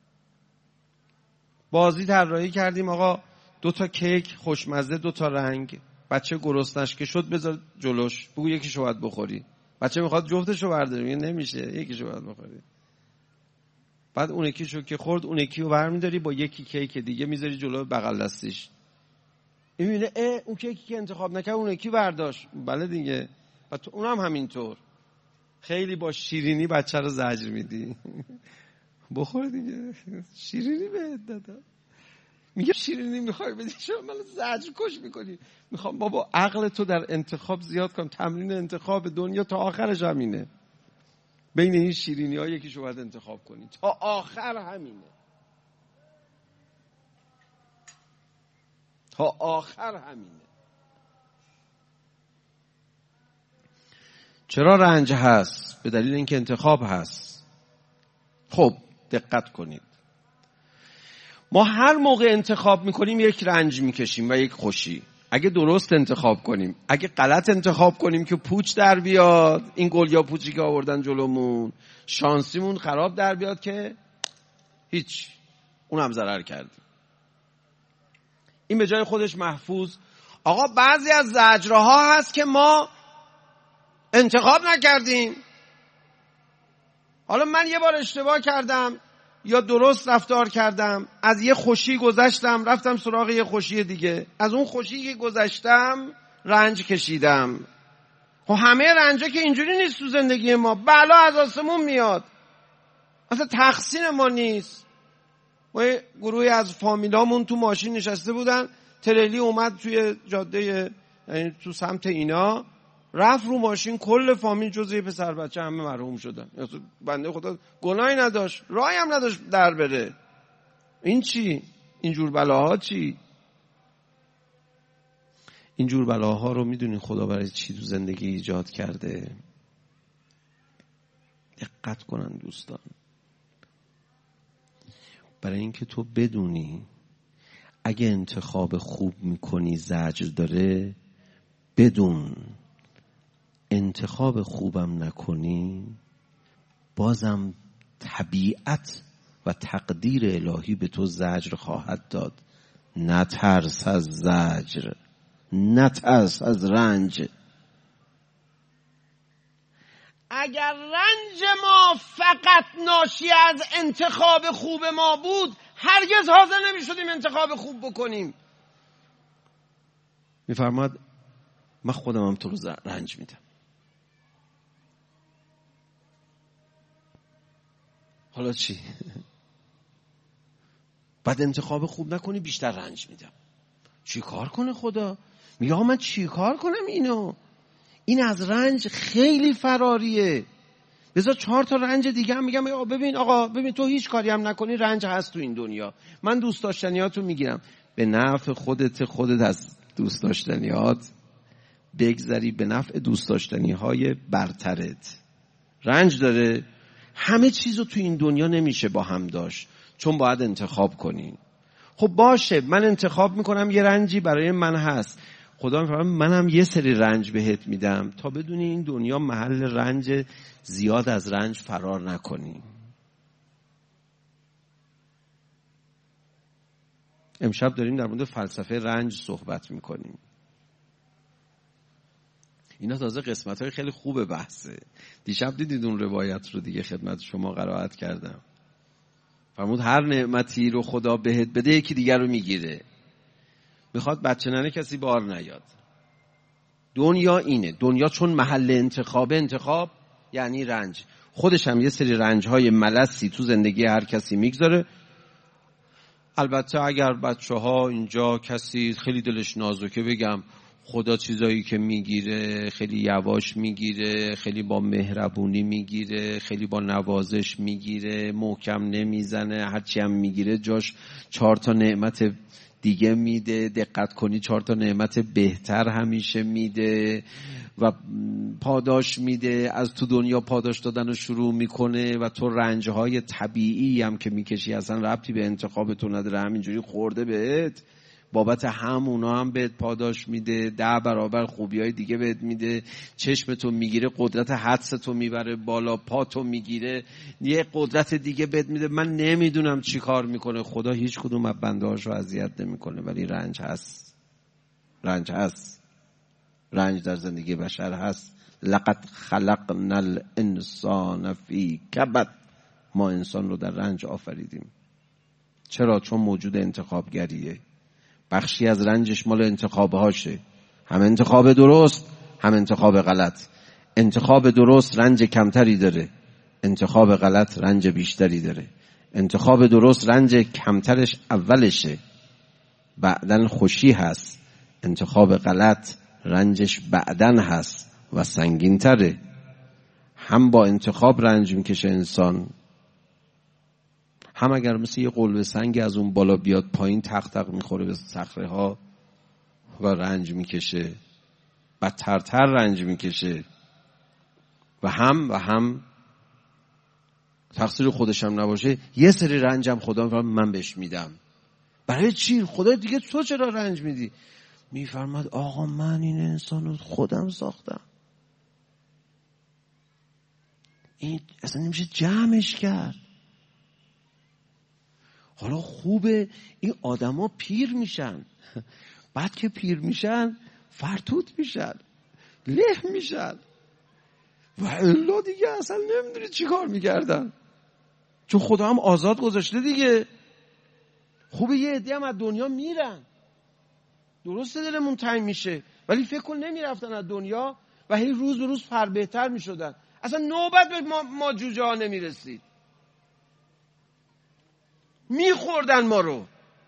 بازی طراحی کردیم آقا، 2 کیک خوشمزه، 2 رنگ. بچه گرسنش که شد بذار جلوش، بگو یکیشو باید بخوری. بچه میخواد جفتشو برداره، میگه نمیشه، یکیشو باید بخوری. بعد اون یکیشو که خورد، اون یکیو برمی‌داری با یکی کیک دیگه میذاری جلو بغل دستش. میبینه اون کیکی که انتخاب نکرد اون یکی برداشت. بله دیگه. و تو اونم همینطور. خیلی با شیرینی بچه رو زجر میدی. بخور دیگه، شیرینی بهت دادم. میگه شیرینی میخوای بدی، شما من زجر کش میکنی. میخوام بابا عقل تو در انتخاب زیاد کن. تمرین انتخاب دنیا تا آخرش همینه. بین این شیرینی ها یکیشو باید انتخاب کنی، تا آخر همینه، تا آخر همینه. چرا رنج هست؟ به دلیل اینکه انتخاب هست. خب دقت کنید، ما هر موقع انتخاب میکنیم یک رنج میکشیم و یک خوشی. اگه درست انتخاب کنیم، اگه غلط انتخاب کنیم که پوچ در بیاد، این گل یا پوچی که آوردن جلومون، شانسیمون خراب در بیاد که هیچ، اونم ضرر کردیم. این به جای خودش محفوظ. آقا بعضی از زجرها هست که ما انتخاب نکردیم. حالا من یه بار اشتباه کردم یا درست رفتار کردم، از یه خوشی گذشتم رفتم سراغ یه خوشی دیگه، از اون خوشی که گذشتم رنج کشیدم. خب همه رنجا که اینجوری نیست تو زندگی ما، بلا از آسمون میاد، اصلا تقصیر ما نیست. ما یه گروهی از فامیلامون تو ماشین نشسته بودن، تریلی اومد توی جاده، یعنی تو سمت اینا، رفت رو ماشین، کل فامیل جز یه پسر بچه همه مرحوم شدن. بنده خدا گناهی نداشت، راهی هم نداشت در بره. این چی؟ اینجور بلاها چی؟ اینجور بلاها رو میدونین خدا برای چی تو زندگی ایجاد کرده؟ دقت کنن دوستان، برای اینکه تو بدونی اگه انتخاب خوب میکنی زجر داره، بدون انتخاب خوبم نکنی بازم طبیعت و تقدیر الهی به تو زجر خواهد داد. نترس از زجر، نترس از رنج. اگر رنج ما فقط ناشی از انتخاب خوب ما بود، هرگز حاضر نمی شدیم انتخاب خوب بکنیم. میفرماد من خودم هم تو رو رنج میدم. حالا چی؟ بعد انتخاب خوب نکنی بیشتر رنج میدم. چی کار کنه خدا؟ میگه من چی کار کنم اینو؟ این از رنج خیلی فراریه. بذار 4 رنج دیگه هم میگم. ببین تو هیچ کاری هم نکنی رنج هست تو این دنیا. من دوست داشتنیاتو میگیرم. به نفع خودت از دوست داشتنیات بگذری به نفع دوست داشتنی های برترت. رنج داره. همه چیزو تو این دنیا نمیشه با هم داشت، چون باید انتخاب کنین. خب باشه، من انتخاب میکنم یه رنجی برای من هست، خدا میفرماید منم یه سری رنج بهت میدم تا بدونی این دنیا محل رنج، زیاد از رنج فرار نکنی. امشب داریم در مورد فلسفه رنج صحبت میکنیم. اینا تازه قسمت‌های خیلی خوب بحثه. دیشب دیدید اون روایت رو دیگه خدمت شما قرائت کردم. فرمود هر نعمتی رو خدا بهت بده یکی دیگر رو میگیره. میخواد بچه ننه کسی بار نیاد. دنیا اینه. دنیا چون محل انتخاب یعنی رنج. خودش هم یه سری رنج‌های ملسی تو زندگی هر کسی میگذاره. البته اگر بچه‌ها اینجا کسی خیلی دلش نازکه، بگم خدا چیزایی که میگیره خیلی یواش میگیره، خیلی با مهربونی میگیره، خیلی با نوازش میگیره، محکم نمیزنه، هرچی هم میگیره جاش 4 تا نعمت دیگه میده. دقت کنی 4 تا نعمت بهتر همیشه میده و پاداش میده. از تو دنیا پاداش دادن رو شروع میکنه و تو رنجهای طبیعی هم که میکشی اصلا ربطی به انتخاب تو نداره، همینجوری خورده بهت، بابت همونا هم بهت پاداش میده، 10 برابر خوبیای دیگه بهت میده. چشمتو میگیره، قدرت حدستو میبره بالا، پاتو میگیره، یه قدرت دیگه بهت میده. من نمیدونم چی کار میکنه خدا، هیچ کدوم از بنده هاشو اذیت نمیکنه، ولی رنج هست. رنج در زندگی بشر هست. لقد خلقنا الانسان فی کبد. ما انسان رو در رنج آفریدیم. چرا؟ چون موجود انتخابگریه. بخشی از رنجش مال انتخابهاشه، هم انتخاب درست هم انتخاب غلط. انتخاب درست رنج کمتری داره، انتخاب غلط رنج بیشتری داره. انتخاب درست رنج کمترش اولشه، بعدن خوشی هست. انتخاب غلط رنجش بعدن هست و سنگین تره. هم با انتخاب رنج میکشه انسان، هم اگر مثل یه قلب سنگ از اون بالا بیاد پایین تق تق میخوره به صخره ها و رنج میکشه، بدترتر رنج میکشه. و هم تقصیر خودشم نباشه، یه سری رنجم خدا میفرماید من بهش میدم. برای چی؟ خدا دیگه تو چرا رنج میدی؟ میفرماد آقا من این انسان رو خودم ساختم، این اصلا نمیشه جمعش کرد. حالا خوبه این آدما پیر میشن، بعد که پیر میشن فرتوت میشن، له میشن و الا دیگه اصلا نمیدونی چی کار میکردن، چون خدا هم آزاد گذاشته دیگه. خوبه یه عده هم از دنیا میرن، درسته دلمون تنگ میشه، ولی فکر کن نمیرفتن از دنیا و هی روز به روز فر بهتر میشدن، اصلا نوبت به ما جوجه ها نمیرسید، میخوردن ما رو.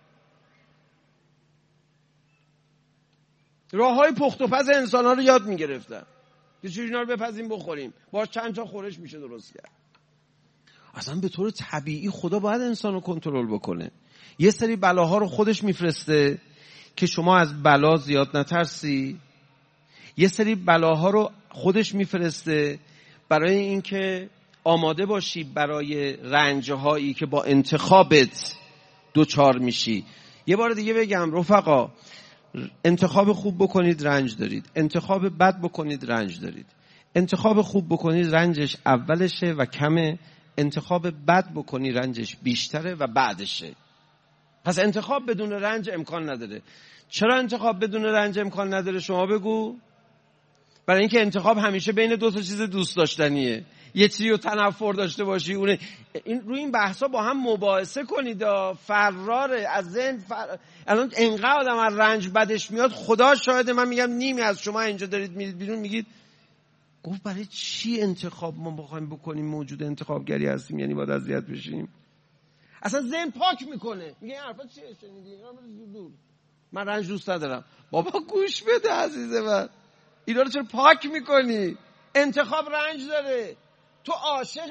راه های پخت و پز انسان ها رو یاد میگرفتن که چجوری اینا رو بپزیم بخوریم، باز چند تا خورش میشه درست کرد. اصلا به طور طبیعی خدا باید انسان رو کنترل بکنه. یه سری بلاها رو خودش میفرسته که شما از بلا زیاد نترسی. یه سری بلاها رو خودش میفرسته برای اینکه آماده باشی برای رنجهایی که با انتخابت دوچار میشی. یه بار دیگه بگم رفقا، انتخاب خوب بکنید رنج دارید، انتخاب بد بکنید رنج دارید. انتخاب خوب بکنید رنجش اولشه و کمه، انتخاب بد بکنی رنجش بیشتره و بعدشه. پس انتخاب بدون رنج امکان نداره. چرا انتخاب بدون رنج امکان نداره؟ شما بگو. برای اینکه انتخاب همیشه بین 2 تا چیز دوست داشتنیه. یه چیزی رو تنفر داشته باشی، روی این بحثا با هم مباحثه کنید. فراره از ذهن الان انقدر آدم از رنج بدش میاد، خدا شاهد من میگم نیمی از شما اینجا دارید میرید بیرون میگید گفت برای چی انتخاب ما بخوایم بکنیم؟ موجود انتخابگری هستیم یعنی باید اذیت بشیم. اصلا ذهن پاک میکنه، میگه این حرفا چیه شنیدی؟ من رنج دوست ندارم. بابا گوش بده عزیز من، اینا رو چرا پاک میکنی؟ انتخاب رنج داره، تو عاشق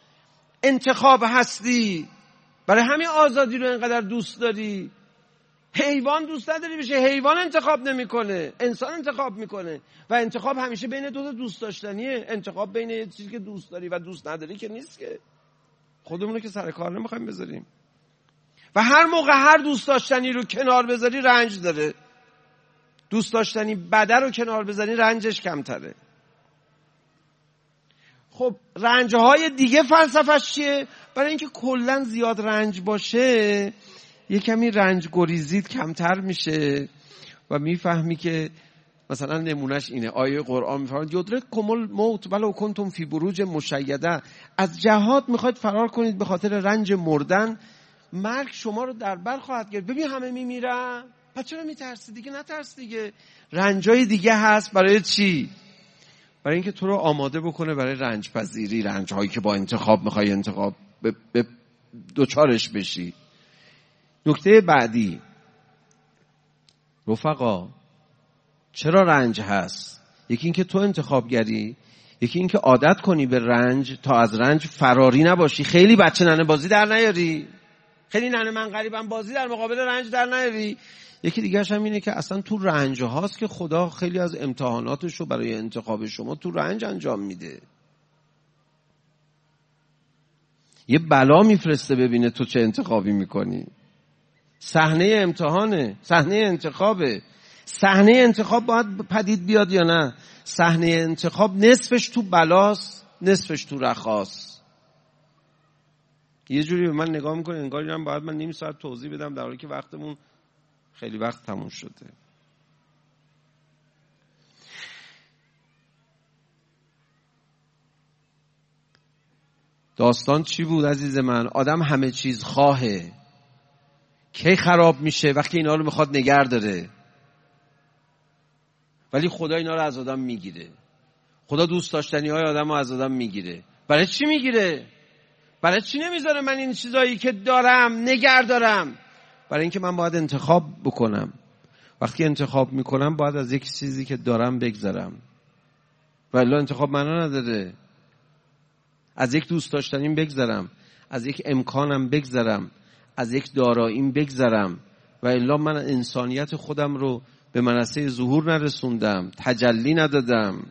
انتخاب هستی، برای همین آزادی رو اینقدر دوست داری. حیوان دوست نداری بشه، حیوان انتخاب نمیکنه، انسان انتخاب میکنه. و انتخاب همیشه بین دو تا دوست داشتنیه. انتخاب بین یه چیزی که دوست داری و دوست نداری که نیست که. خودمون رو که سر کار نمیخوایم بذاریم. و هر موقع هر دوست داشتنی رو کنار بذاری رنج داره. دوست داشتنی بده رو کنار بذاری رنجش کمتره. خب رنجهای دیگه فلسفه‌اش چیه؟ برای اینکه کلا زیاد رنج باشه یه کمی رنج گریزید کمتر میشه و میفهمی که مثلا نمونهش اینه. آیه قرآن میفرماید یدرککم الموت ولو کنتم فی بروج مشیده. از جهاد میخواید فرار کنید به خاطر رنج مردن، مرگ شما رو در بر خواهد گرفت. ببین همه میمیرن، پس چرا میترسی دیگه؟ نترس دیگه. رنجای دیگه هست. برای چی؟ برای اینکه تو رو آماده بکنه برای رنج پذیری، رنجهایی که با انتخاب میخوای انتخاب به دوچارش بشی. نکته بعدی، رفقا چرا رنج هست؟ یکی اینکه تو انتخابگری، یکی اینکه عادت کنی به رنج تا از رنج فراری نباشی. خیلی بچه ننه بازی در نیاری، خیلی ننه من غریبم بازی در مقابل رنج در نیاری. یکی دیگرش هم اینه که اصلا تو رنج هاست که خدا خیلی از امتحاناتش رو برای انتخاب شما تو رنج انجام میده. یه بلا میفرسته ببینه تو چه انتخابی میکنی. صحنه امتحانه، صحنه انتخابه. صحنه انتخاب باید پدید بیاد یا نه؟ صحنه انتخاب نصفش تو بلاست، نصفش تو رخاست. یه جوری به من نگاه میکنه انگار اینم باید من نیم ساعت توضیح بدم در حالی که وقتمون خیلی وقت تموم شده. داستان چی بود عزیز من؟ آدم همه چیز خواهه. کی خراب میشه؟ وقتی اینا رو میخواد نگه داره. ولی خدا اینا رو از آدم میگیره. خدا دوست داشتنی های آدم رو از آدم میگیره. برای چی میگیره؟ برای چی نمیذاره من این چیزایی که دارم نگه دارم؟ برای اینکه من باید انتخاب بکنم. وقتی انتخاب میکنم باید از یک چیزی که دارم بگذرم. ولی انتخاب معنا نداره. از یک دوست داشتنیم بگذرم، از یک امکانم بگذرم، از یک داراییم بگذرم. و الا من انسانیت خودم رو به منصه ظهور نرسوندم، تجلی ندادم.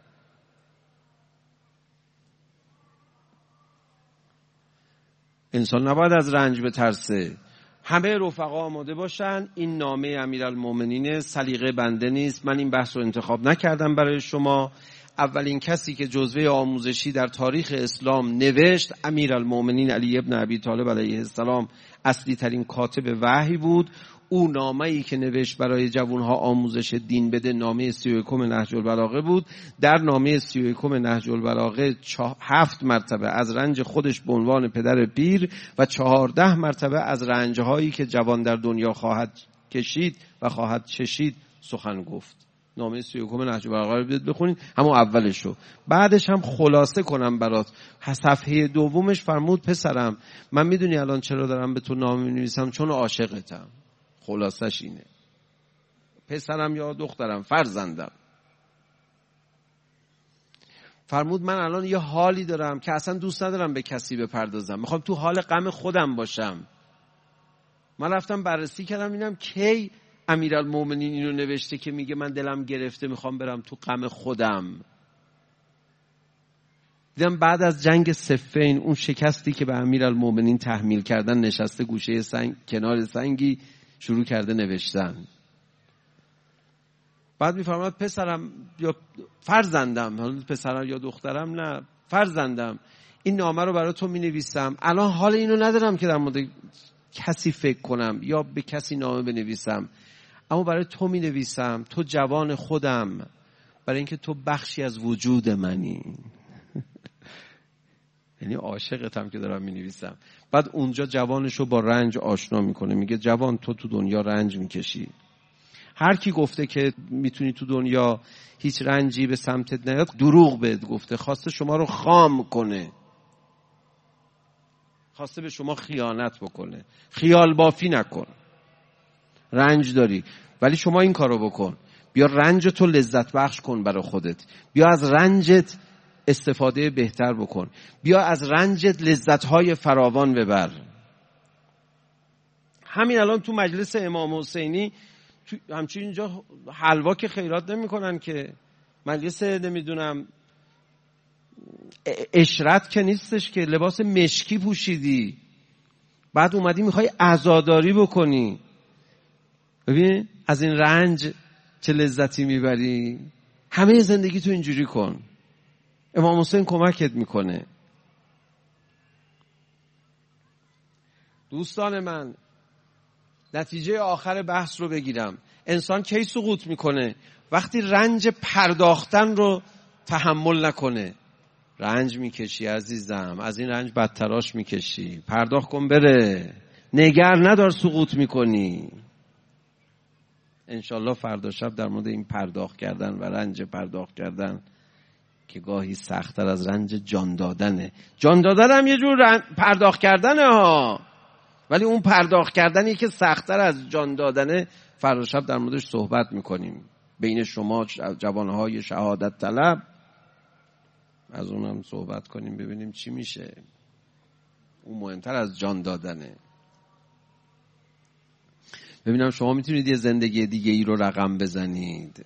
انسان نباید از رنج بترسه. همه رفقا آماده باشن. این نامه امیرالمومنین، سلیقه بنده نیست. من این بحث رو انتخاب نکردم برای شما. اولین کسی که جزوه آموزشی در تاریخ اسلام نوشت امیرالمومنین علی ابن ابی طالب علیه السلام اصلی ترین کاتب وحی بود. او نامه‌ای که نوشت برای جوانها آموزش دین بده نامه 31 نهج البلاغه بود. در نامه 31 نهج البلاغه 7 مرتبه از رنج خودش به عنوان پدر پیر و 14 مرتبه از رنج‌هایی که جوان در دنیا خواهد کشید و خواهد چشید سخن گفت. نامه 31 نهج البلاغه رو بخونید، همون اولشو. بعدش هم خلاصه کنم برات. صفحه دومش فرمود پسرم من میدونی الان چرا دارم به تو نامه می‌نویسم؟ چون عاشقتم. خلاصش اینه. پسرم یا دخترم، فرزندم. فرمود من الان یه حالی دارم که اصلا دوست ندارم به کسی بپردازم، میخوام تو حال غم خودم باشم. من رفتم بررسی کردم اینم کی امیرالمومنین اینو نوشته که میگه من دلم گرفته میخوام برم تو غم خودم. دیدم بعد از جنگ صفین اون شکستی که به امیرالمومنین تحمیل کردن نشسته گوشه سنگ، کنار سنگی شروع کرده نوشتن. بعد میفرماد پسرم یا فرزندم، حالا پسرم یا دخترم نه، فرزندم، این نامه رو برای تو مینویسم. الان حال اینو ندارم که در مورد کسی فکر کنم یا به کسی نامه بنویسم، اما برای تو مینویسم، تو جوان خودم، برای اینکه تو بخشی از وجود منی. یعنی عاشقتم که دارم مینویسم. بعد اونجا جوانشو با رنج آشنا میکنه، میگه جوان تو دنیا رنج میکشی. هر کی گفته که میتونی تو دنیا هیچ رنجی به سمتت نیاد دروغ بهت گفته. خواسته شما رو خام کنه، خواسته به شما خیانت بکنه. خیال بافی نکن. رنج داری ولی شما این کارو بکن، بیا رنجتو لذت بخش کن برای خودت، بیا از رنجت استفاده بهتر بکن، بیا از رنجت لذت‌های فراوان ببر. همین الان تو مجلس امام حسینی همچین اینجا حلوا که خیرات نمی کنن که، مجلس نمیدونم اشرت که نیستش که، لباس مشکی پوشیدی بعد اومدی میخوای عزاداری بکنی. ببین از این رنج چه لذتی میبری. همه زندگی تو اینجوری کن، امام حسین کمکت میکنه. دوستان من، نتیجه آخر بحث رو بگیرم. انسان کی سقوط میکنه؟ وقتی رنج پرداختن رو تحمل نکنه. رنج میکشی عزیزم، از این رنج بدتراش میکشی، پرداخت کن بره، نگر ندار سقوط میکنی. انشالله فردا شب در مورد این پرداخت کردن و رنج پرداخت کردن که گاهی سخت‌تر از رنج جان دادنه. جان دادن هم یه جور پرداخت کردنه ها، ولی اون پرداخت کردنی که سخت‌تر از جان دادنه فردا شب در موردش صحبت میکنیم. بین شما جوانهای شهادت طلب از اونم صحبت کنیم ببینیم چی میشه. اون مهمتر از جان دادنه. ببینم شما میتونید یه زندگی دیگه ای رو رقم بزنید.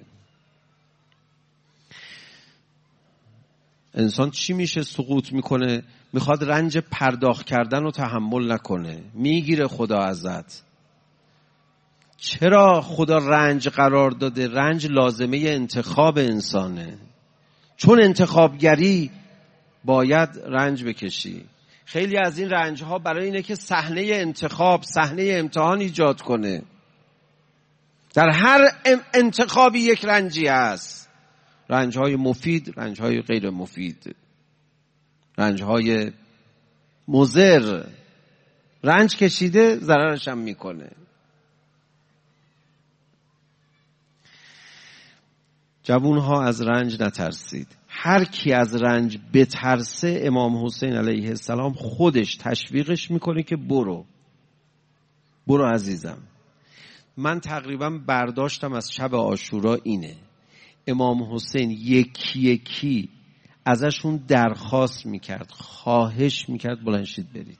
انسان چی میشه سقوط میکنه؟ میخواد رنج پرداخت کردن رو تحمل نکنه، میگیره خدا ازت. چرا خدا رنج قرار داده؟ رنج لازمه انتخاب انسانه، چون انتخابگری باید رنج بکشی. خیلی از این رنج ها برای اینه که صحنه انتخاب، صحنه امتحان ایجاد کنه. در هر انتخابی یک رنجی هست، رنج های مفید، رنج های غیر مفید، رنج های مضر. رنج کشیده ضررش هم میکنه. جوون ها از رنج نترسید. هر کی از رنج بترسه امام حسین علیه السلام خودش تشویقش میکنه که برو عزیزم. من تقریبا برداشتم از شب عاشورا اینه، امام حسین یکی یکی ازشون درخواست میکرد، خواهش میکرد بلند شید برید.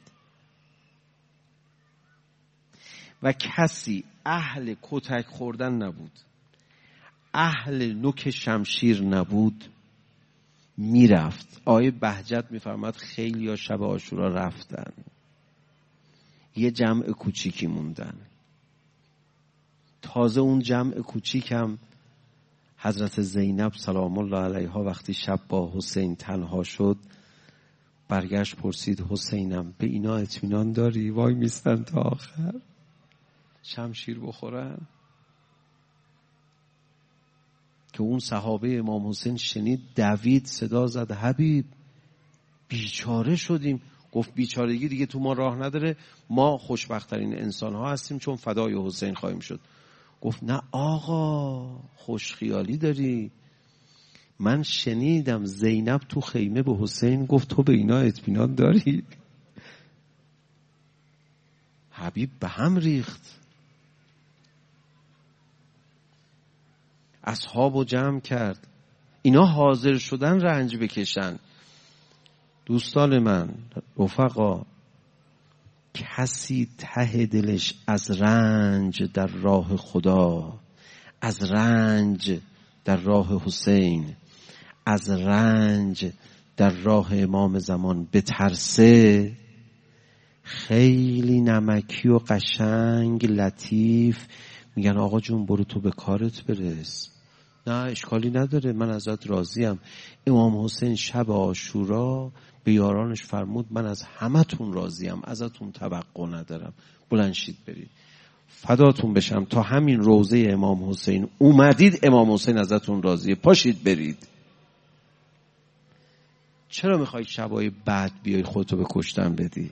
و کسی اهل کتک خوردن نبود، اهل نوک شمشیر نبود، میرفت. آیه بهجت میفرماد خیلی ها شب عاشورا رفتن، یه جمع کوچیکی موندن. تازه اون جمع کوچیکم حضرت زینب سلام الله علیها وقتی شب با حسین تنها شد برگشت پرسید حسینم به اینا اطمینان داری؟ وای میستن تا آخر شمشیر بخورن. که اون صحابه امام حسین شنید دوید صدا زد حبیب بیچاره شدیم. گفت بیچارگی دیگه تو ما راه نداره، ما خوشبخت‌ترین انسان ها هستیم چون فدای حسین خواهیم شد. گفت نه آقا خوشخیالی داری، من شنیدم زینب تو خیمه به حسین گفت تو به اینا اطمینان داری؟ حبیب به هم ریخت، اصحابو جمع کرد، اینا حاضر شدن رنج بکشن. دوستان من، رفقا، کسی ته دلش از رنج در راه خدا، از رنج در راه حسین، از رنج در راه امام زمان بترسه، خیلی نمکی و قشنگ لطیف میگن آقا جون برو تو به کارت برس، نه اشکالی نداره من ازت راضیم. امام حسین شب عاشورا به یارانش فرمود من از همتون راضیم، ازتون توقع ندارم، بلند شید برید، فداتون بشم تا همین روضه امام حسین اومدید امام حسین ازتون راضیه، پاشید برید. چرا میخوای شبای بعد بیای خودتو به کشتن بدی؟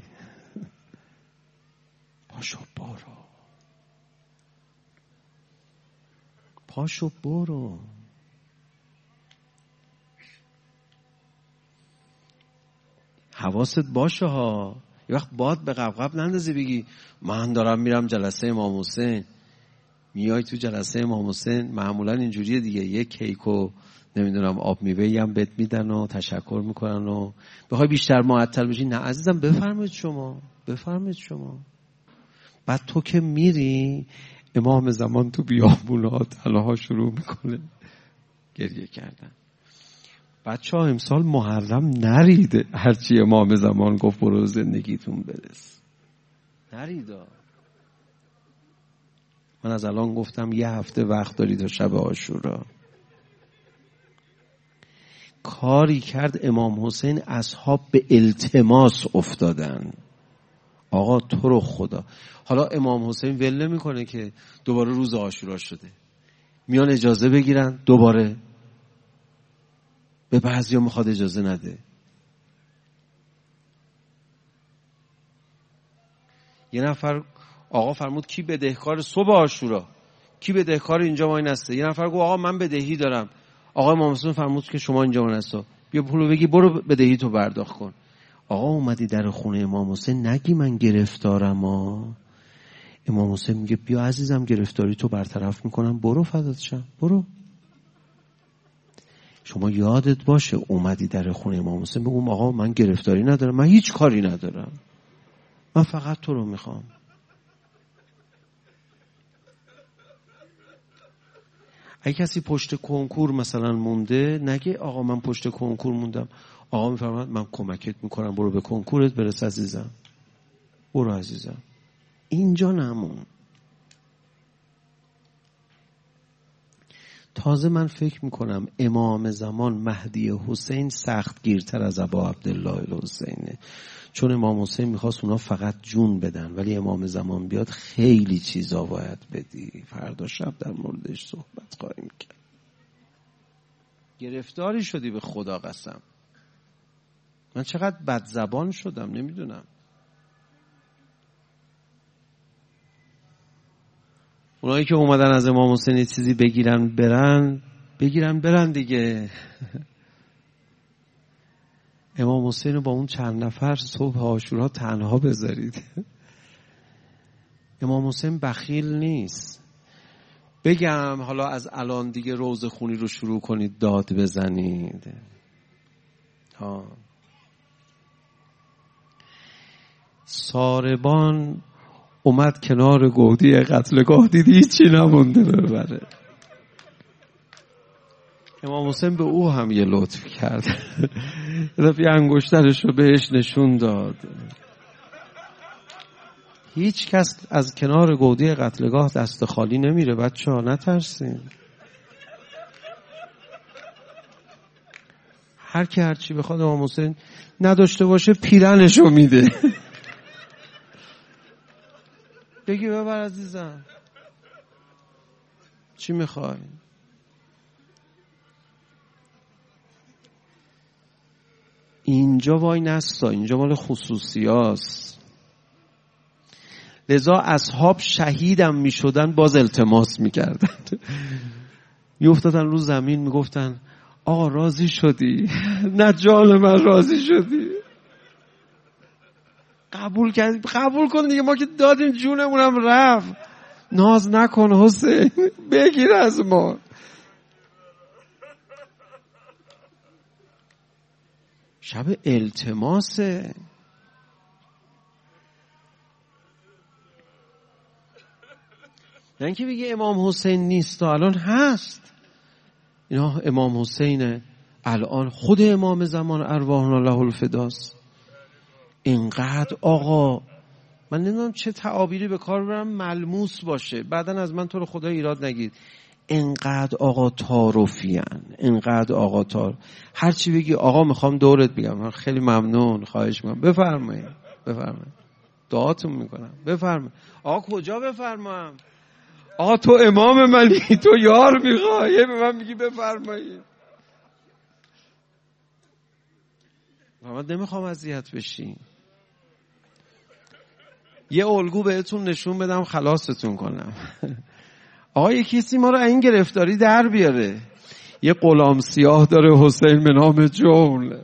پاشو برو، پاشو برو. حواست باشه ها، یه وقت باد به قبقب نندازی بگی من دارم میرم جلسه امام حسین. میای تو جلسه امام حسین معمولا اینجوریه دیگه، یه کیک و نمیدونم آب میوه‌ای هم بهت میدن و تشکر میکنن و بخوای بیشتر معطل بشی. نه عزیزم بفرمایید شما، بفرمایید شما. بعد تو که میری، امام زمان تو بیابون‌ها تنها شروع میکنه گریه کردن. بچه ها امسال محرم نریده، هرچی امام زمان گفت برو زندگیتون برس، نریدا. من از الان گفتم 1 هفته وقت داری تا شب عاشورا. کاری کرد امام حسین، اصحاب به التماس افتادن، آقا تو رو خدا. حالا امام حسین ول نمیکنه که دوباره روز عاشورا شده، میان اجازه بگیرن دوباره. به بعضیا میخواد اجازه نده. یه نفر آقا فرمود کی بدهکار صبح عاشورا، کی بدهکار اینجا وای نسته. یه نفر گفت آقا من بدهی دارم. آقا امام حسین فرمود که شما اینجا وای نسته، بیا پولو بگی برو بدهی تو پرداخت کن. آقا اومدی در خونه امام حسین نگی من گرفتارم امام حسین میگه بیا عزیزم گرفتاری تو برطرف میکنم، برو فدات شم، برو. شما یادت باشه اومدی در خونه امام حسین بگم آقا من گرفتاری ندارم، من هیچ کاری ندارم، من فقط تو رو میخوام. اگه کسی پشت کنکور مثلا مونده، نگه آقا من پشت کنکور موندم، آقا میفرماد من کمکت میکنم، برو به کنکورت برس عزیزم، برو عزیزم. اینجا نمون. تازه من فکر میکنم امام زمان مهدی حسین سخت گیرتر از ابا عبدالله الحسینه، چون امام حسین میخواست اونا فقط جون بدن، ولی امام زمان بیاد خیلی چیزا باید بدی. فردا شب در موردش صحبت خواهیم کرد. گرفتاری شدی به خدا قسم. من چقدر بد زبان شدم نمیدونم. اونایی که اومدن از امام حسین یه چیزی بگیرن برن دیگه. امام حسین رو با اون چند نفر صبح عاشورا تنها بذارید. امام حسین بخیل نیست. بگم حالا از الان دیگه روزه خونی رو شروع کنید داد بزنید. ساربان اومد کنار گودی قتلگاه، دیدی هیچی نمونده ببره. امام حسین به او هم یه لطف کرد، یه انگشترش رو بهش نشون داد. هیچ کس از کنار گودی قتلگاه دست خالی نمیره بچه ها، نترسین. هر کی هرچی بخواد امام حسین نداشته باشه پیرنشو میده. بگی ببر عزیزم چی میخوای. اینجا وای نستا، اینجا مال خصوصیاست. لذا اصحاب شهیدم میشدن باز التماس میکردن، میافتادن رو زمین میگفتن آقا راضی شدی؟ نه جان من راضی شدی؟ قبول کن دیگه، ما که دادیم جونمونم رفت. ناز نکن حسین، بگیر از ما. شب التماسه. نه اینکه بگی امام حسین نیست، الان هست. اینا امام حسینه الان، خود امام زمان ارواحنا له الفداست. اینقدر آقا من نمیدونم چه تعابیری به کار برم ملموس باشه، بعدن از من تو رو خدا ایراد نگیر. اینقدر آقا تعارفیان، اینقدر آقا هر چی بگی آقا میخوام دورت بگم، خیلی ممنون، خواهش میکنم، بفرمایید دعاتون میکنم، بفرمایید. آقا کجا بفرمام؟ آقا تو امام منی، تو یار میخوای به من میگی بفرمایید. من نمیخوام اذیت بشین. یه الگو بهتون نشون بدم خلاصتون کنم. آقا یکی کسی ما رو این گرفتاری در بیاره. یه غلام سیاه داره حسین به نام جون.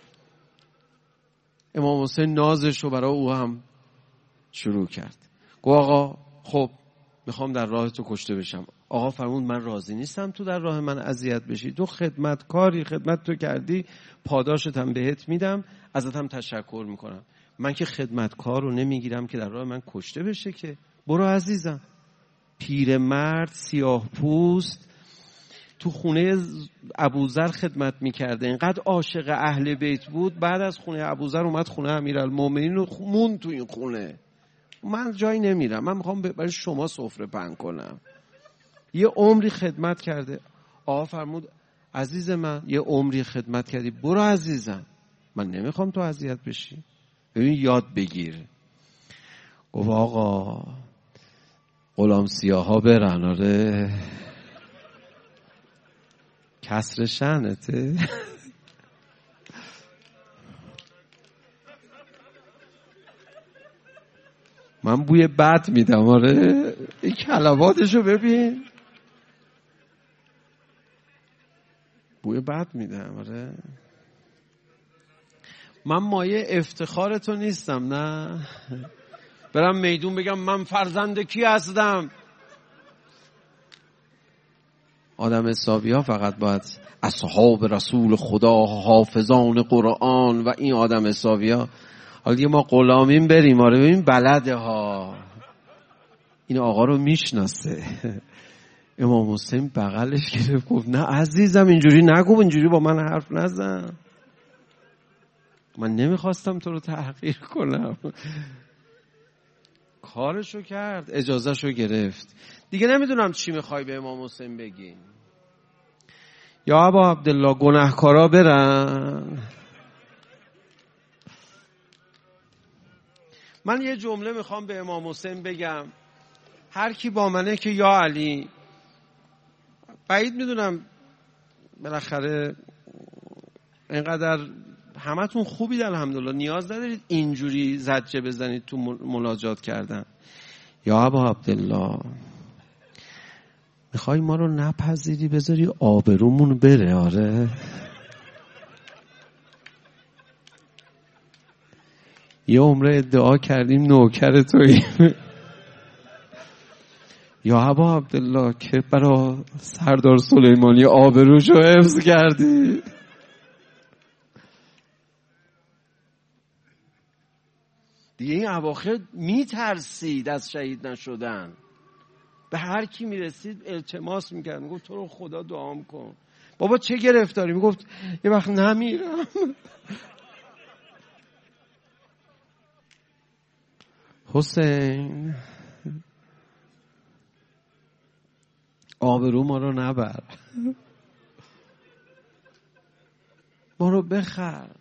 امام حسین نازش رو برای او هم شروع کرد. گفت آقا خب میخوام در راه تو کشته بشم. آقا فرمود من راضی نیستم تو در راه من اذیت بشی، تو خدمت تو کردی، پاداشت هم بهت میدم، ازت هم تشکر میکنم. من که خدمتکار رو نمیگیرم که در راه من کشته بشه که. برو عزیزم. پیرمرد سیاه پوست تو خونه ابوذر خدمت میکرده، اینقدر عاشق اهل بیت بود، بعد از خونه ابوذر اومد خونه امیرالمومنین و موند تو این خونه. من جایی نمیرم، من میخوام برای شما سفره پهن کنم. یه عمری خدمت کرده. آقا فرمود عزیز من یه عمری خدمت کردی، برو عزیزم، من نمیخوام تو اذیت بشی، ببین یاد بگیر. گفت آقا غلام سیاها برن. آره کسر شأنته. من بوی بد میدم. آره این کلماتشو ببین، بوی بد میدم. آره من مایه افتخارتو نیستم، نه برم میدون بگم من فرزند کی هستم. آدم حسابی ها فقط باید اصحاب رسول خدا، حافظان قرآن و این آدم حسابی ها. حالا دیگه ما غلامیم بریم. آره ببین بلده ها، این آقا رو میشناسه. امام حسین بغلش گرفت گفت نه عزیزم اینجوری نگو، اینجوری با من حرف نزن، من نمیخواستم تو رو تحقیر کنم. کارشو کرد، اجازهشو گرفت. دیگه نمیدونم چی میخوای به امام حسین بگی. یا ابا عبدالله گناهکارا برن. من یه جمله میخوام به امام حسین بگم، هر کی با منه که یا علی. بعید میدونم بالاخره اینقدر همتون خوبید الحمدلله، نیاز ندارید اینجوری زجه بزنید تو مناجات کردن. یا ابا عبدالله میخوای ما رو نپذیری بذاری آبرومون بره. آره یه عمره ادعا کردیم نوکر توییم. یا ابا عبدالله که برای سردار سلیمانی آبروشو حفظ کردی. دیگه این اواخر میترسید از شهید نشدن، به هر کی میرسید التماس میکرد، میگفت تو رو خدا دعام کن. بابا چه گرفتاری؟ میگفت یه وقت نمیرم. حسین آبرو ما رو نبر، ما رو بخر.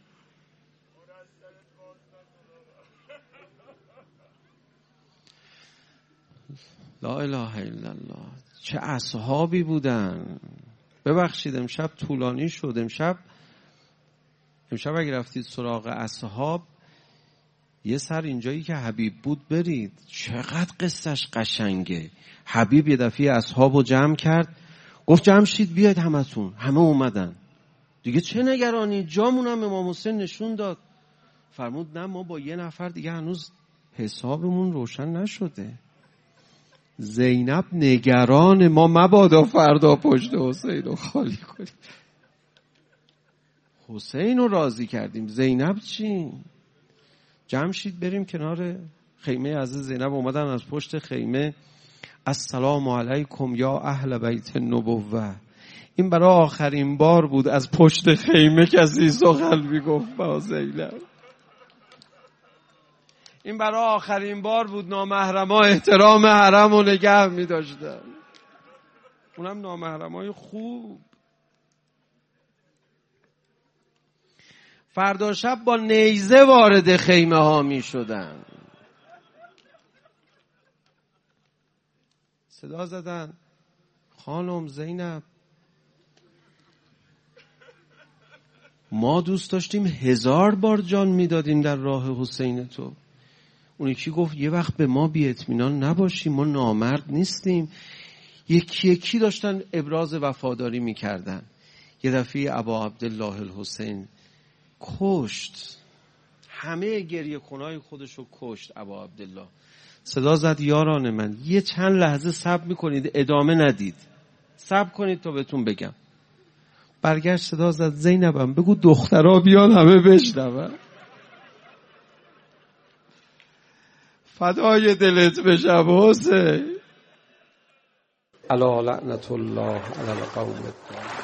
لا اله الا الله. چه اصحابی بودن. ببخشید امشب طولانی شد. امشب اگه رفتید سراغ اصحاب یه سر اینجایی که حبیب بود برید. چقدر قصهش قشنگه. حبیب یه دفعه اصحابو جمع کرد، گفت جمع شید بیاید همتون. همه اومدن. دیگه چه نگرانی، جامونم امام حسین نشون داد. فرمود نه ما با یه نفر دیگه هنوز حسابمون روشن نشده. زینب نگران ما مبادا فردا پشت حسین رو خالی کنیم. حسین رو راضی کردیم، زینب چی؟ جمع شید بریم کنار خیمه عزیز زینب. اومدن از پشت خیمه السلام علیکم یا اهل بیت النبوه. این برای آخرین بار بود از پشت خیمه کسی سخن میگفت با زینب. این برای آخرین بار بود نامحرما احترام حرم رو نگه می داشتن، اونم نامحرمای خوب. فردا شب با نیزه وارد خیمه ها می شدن. صدا زدن خانم زینب ما دوست داشتیم 1000 بار جان می دادیم در راه حسین تو. اون یکی گفت یه وقت به ما بی اطمینان نباشیم، ما نامرد نیستیم. یکی یکی داشتن ابراز وفاداری میکردن. یه دفعه ابا عبدالله الحسین کشت، همه گریه کنای خودشو کشت. ابا عبدالله صدا زد یاران من یه چند لحظه صبر میکنید، ادامه ندید، صبر کنید تا بهتون بگم. برگشت صدا زد زینبم بگو دخترها بیان همه بشنون. فدای دلت بشم حسین. الا لعنت الله علی القوم الظالمین.